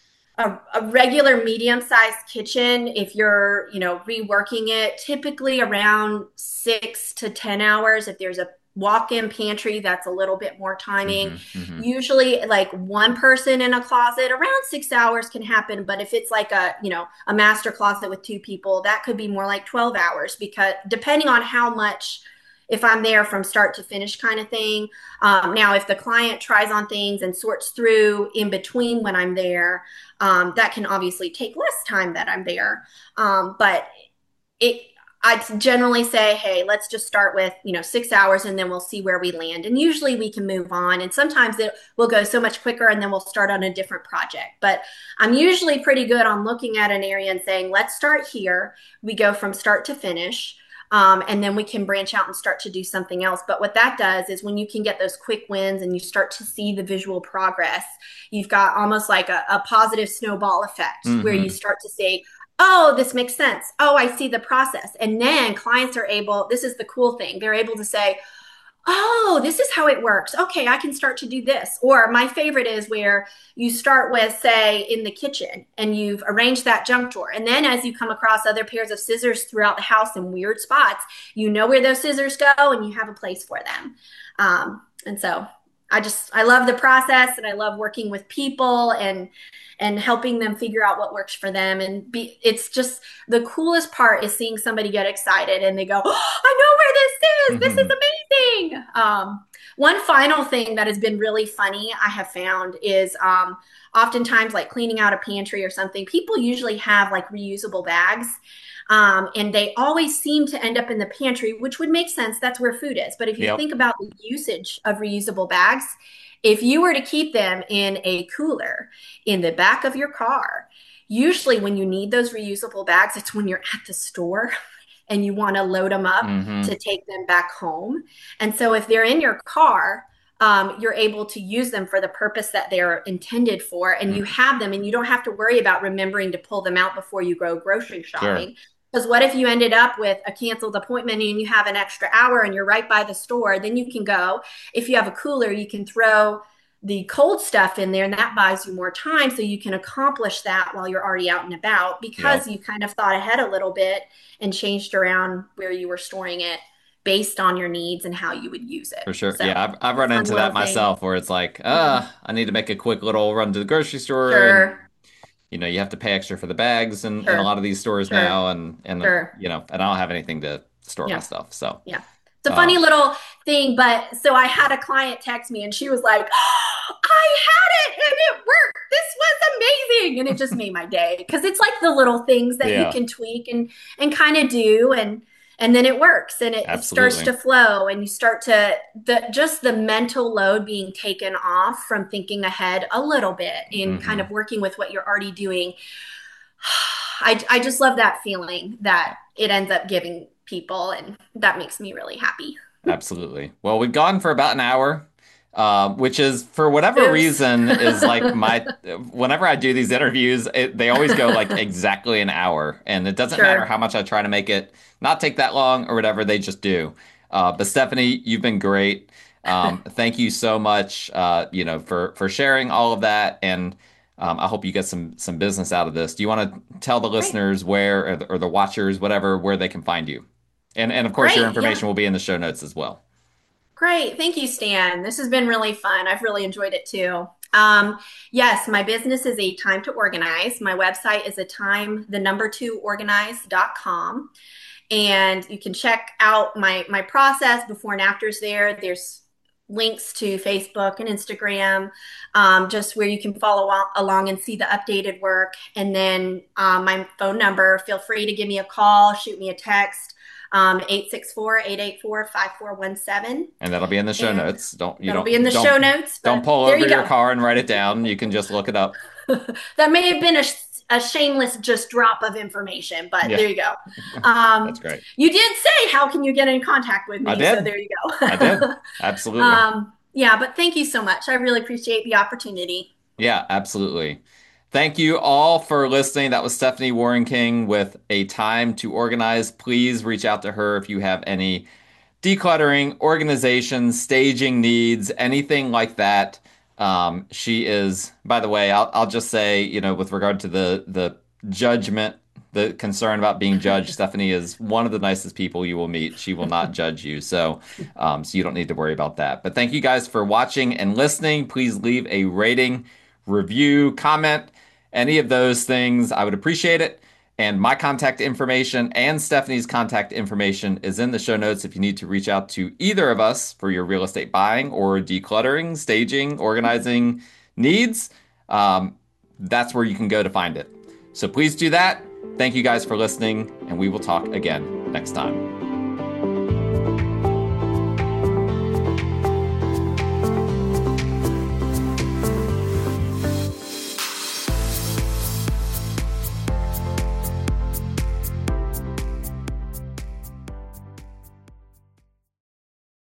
a regular medium-sized kitchen, if you're, reworking it, typically around 6 to 10 hours. If there's a walk-in pantry, that's a little bit more timing. Hmm. Hmm. Usually like one person in a closet, around 6 hours can happen. But if it's like a master closet with two people, that could be more like 12 hours because depending on how much, if I'm there from start to finish kind of thing. Now, if the client tries on things and sorts through in between when I'm there, that can obviously take less time that I'm there. But it, I generally say, hey, let's just start with 6 hours, and then we'll see where we land. And usually we can move on. And sometimes it will go so much quicker, and then we'll start on a different project. But I'm usually pretty good on looking at an area and saying, let's start here. We go from start to finish. And then we can branch out and start to do something else. But what that does is when you can get those quick wins and you start to see the visual progress, you've got almost like a positive snowball effect where you Hmm. start to say, oh, this makes sense. Oh, I see the process. And then clients are able, this is the cool thing, they're able to say, oh, this is how it works. Okay, I can start to do this. Or my favorite is where you start with, say, in the kitchen and you've arranged that junk drawer. And then as you come across other pairs of scissors throughout the house in weird spots, you know where those scissors go and you have a place for them. And so I love the process and I love working with people and helping them figure out what works for them it's just the coolest part is seeing somebody get excited and they go, oh, I know where this is Hmm. amazing. One final thing that has been really funny I have found is oftentimes like cleaning out a pantry or something, people usually have like reusable bags. And they always seem to end up in the pantry, which would make sense. That's where food is. But if you Yep. think about the usage of reusable bags, if you were to keep them in a cooler in the back of your car, usually when you need those reusable bags, it's when you're at the store and you want to load them up Hmm. to take them back home. And so if they're in your car, you're able to use them for the purpose that they're intended for, and you have them, and you don't have to worry about remembering to pull them out before you go grocery Sure. shopping. Because what if you ended up with a canceled appointment and you have an extra hour and you're right by the store? Then you can go. If you have a cooler, you can throw the cold stuff in there, and that buys you more time so you can accomplish that while you're already out and about because Yep. you kind of thought ahead a little bit and changed around where you were storing it based on your needs and how you would use it. For sure. So, Yeah, I've a run fun into little that thing. myself where it's like, Mhm. I need to make a quick little run to the grocery store and Sure, you have to pay extra for the bags and a sure, lot of these stores sure, now and sure. and I don't have anything to store my Yeah. stuff. So, Yeah. It's a funny um little thing, but so I had a client text me and she was like, oh, I had it and it worked. This was amazing. And it just made my day because it's like the little things that you yeah, can tweak and kind of do and then it works and it starts absolutely. to flow and you start to just the mental load being taken off from thinking ahead a little bit in kind Hmm. of working with what you're already doing. I just love that feeling that it ends up giving people, and that makes me really happy. Absolutely. Well, we've gone for about an hour, which is for whatever Oops. reason is like whenever I do these interviews, they always go like exactly an hour, and it doesn't matter how Sure. much I try to make it not take that long or whatever, they just do. But Stephanie, you've been great. Thank you so much, for sharing all of that, and I hope you get some business out of this. Do you want to tell the Great. listeners where or the watchers, whatever, where they can find you? And of course, your Great. Yeah. information will be in the show notes as well. Great. Thank you, Stan. This has been really fun. I've really enjoyed it too. Yes, my business is a Time to Organize. My website is a time, the number two organize.com. And you can check out my process before and afters there. There's links to Facebook and Instagram, just where you can follow along and see the updated work. And then my phone number, feel free to give me a call, shoot me a text, 864-884-5417. And that'll be in the show And notes. Don't you that'll be in the show notes, don't but pull there over you your go. car and write it down. You can just look it up. That may have been a shameless just drop of information, but Yeah, there you go. that's great. You did say, how can you get in contact with I me? So did. there you I did. go. Absolutely. Yeah, but thank you so much. I really appreciate the opportunity. Yeah, absolutely. Thank you all for listening. That was Stephanie Warren King with A Time to Organize. Please reach out to her if you have any decluttering, organization, staging needs, anything like that. She is, by the way, I'll just say, with regard to the judgment, the concern about being judged, Stephanie is one of the nicest people you will meet. She will not judge you, so you don't need to worry about that. But thank you guys for watching and listening. Please leave a rating, review, comment, any of those things. I would appreciate it. And my contact information and Stephanie's contact information is in the show notes if you need to reach out to either of us for your real estate buying or decluttering, staging, organizing needs. That's where you can go to find it. So please do that. Thank you guys for listening, and we will talk again next time.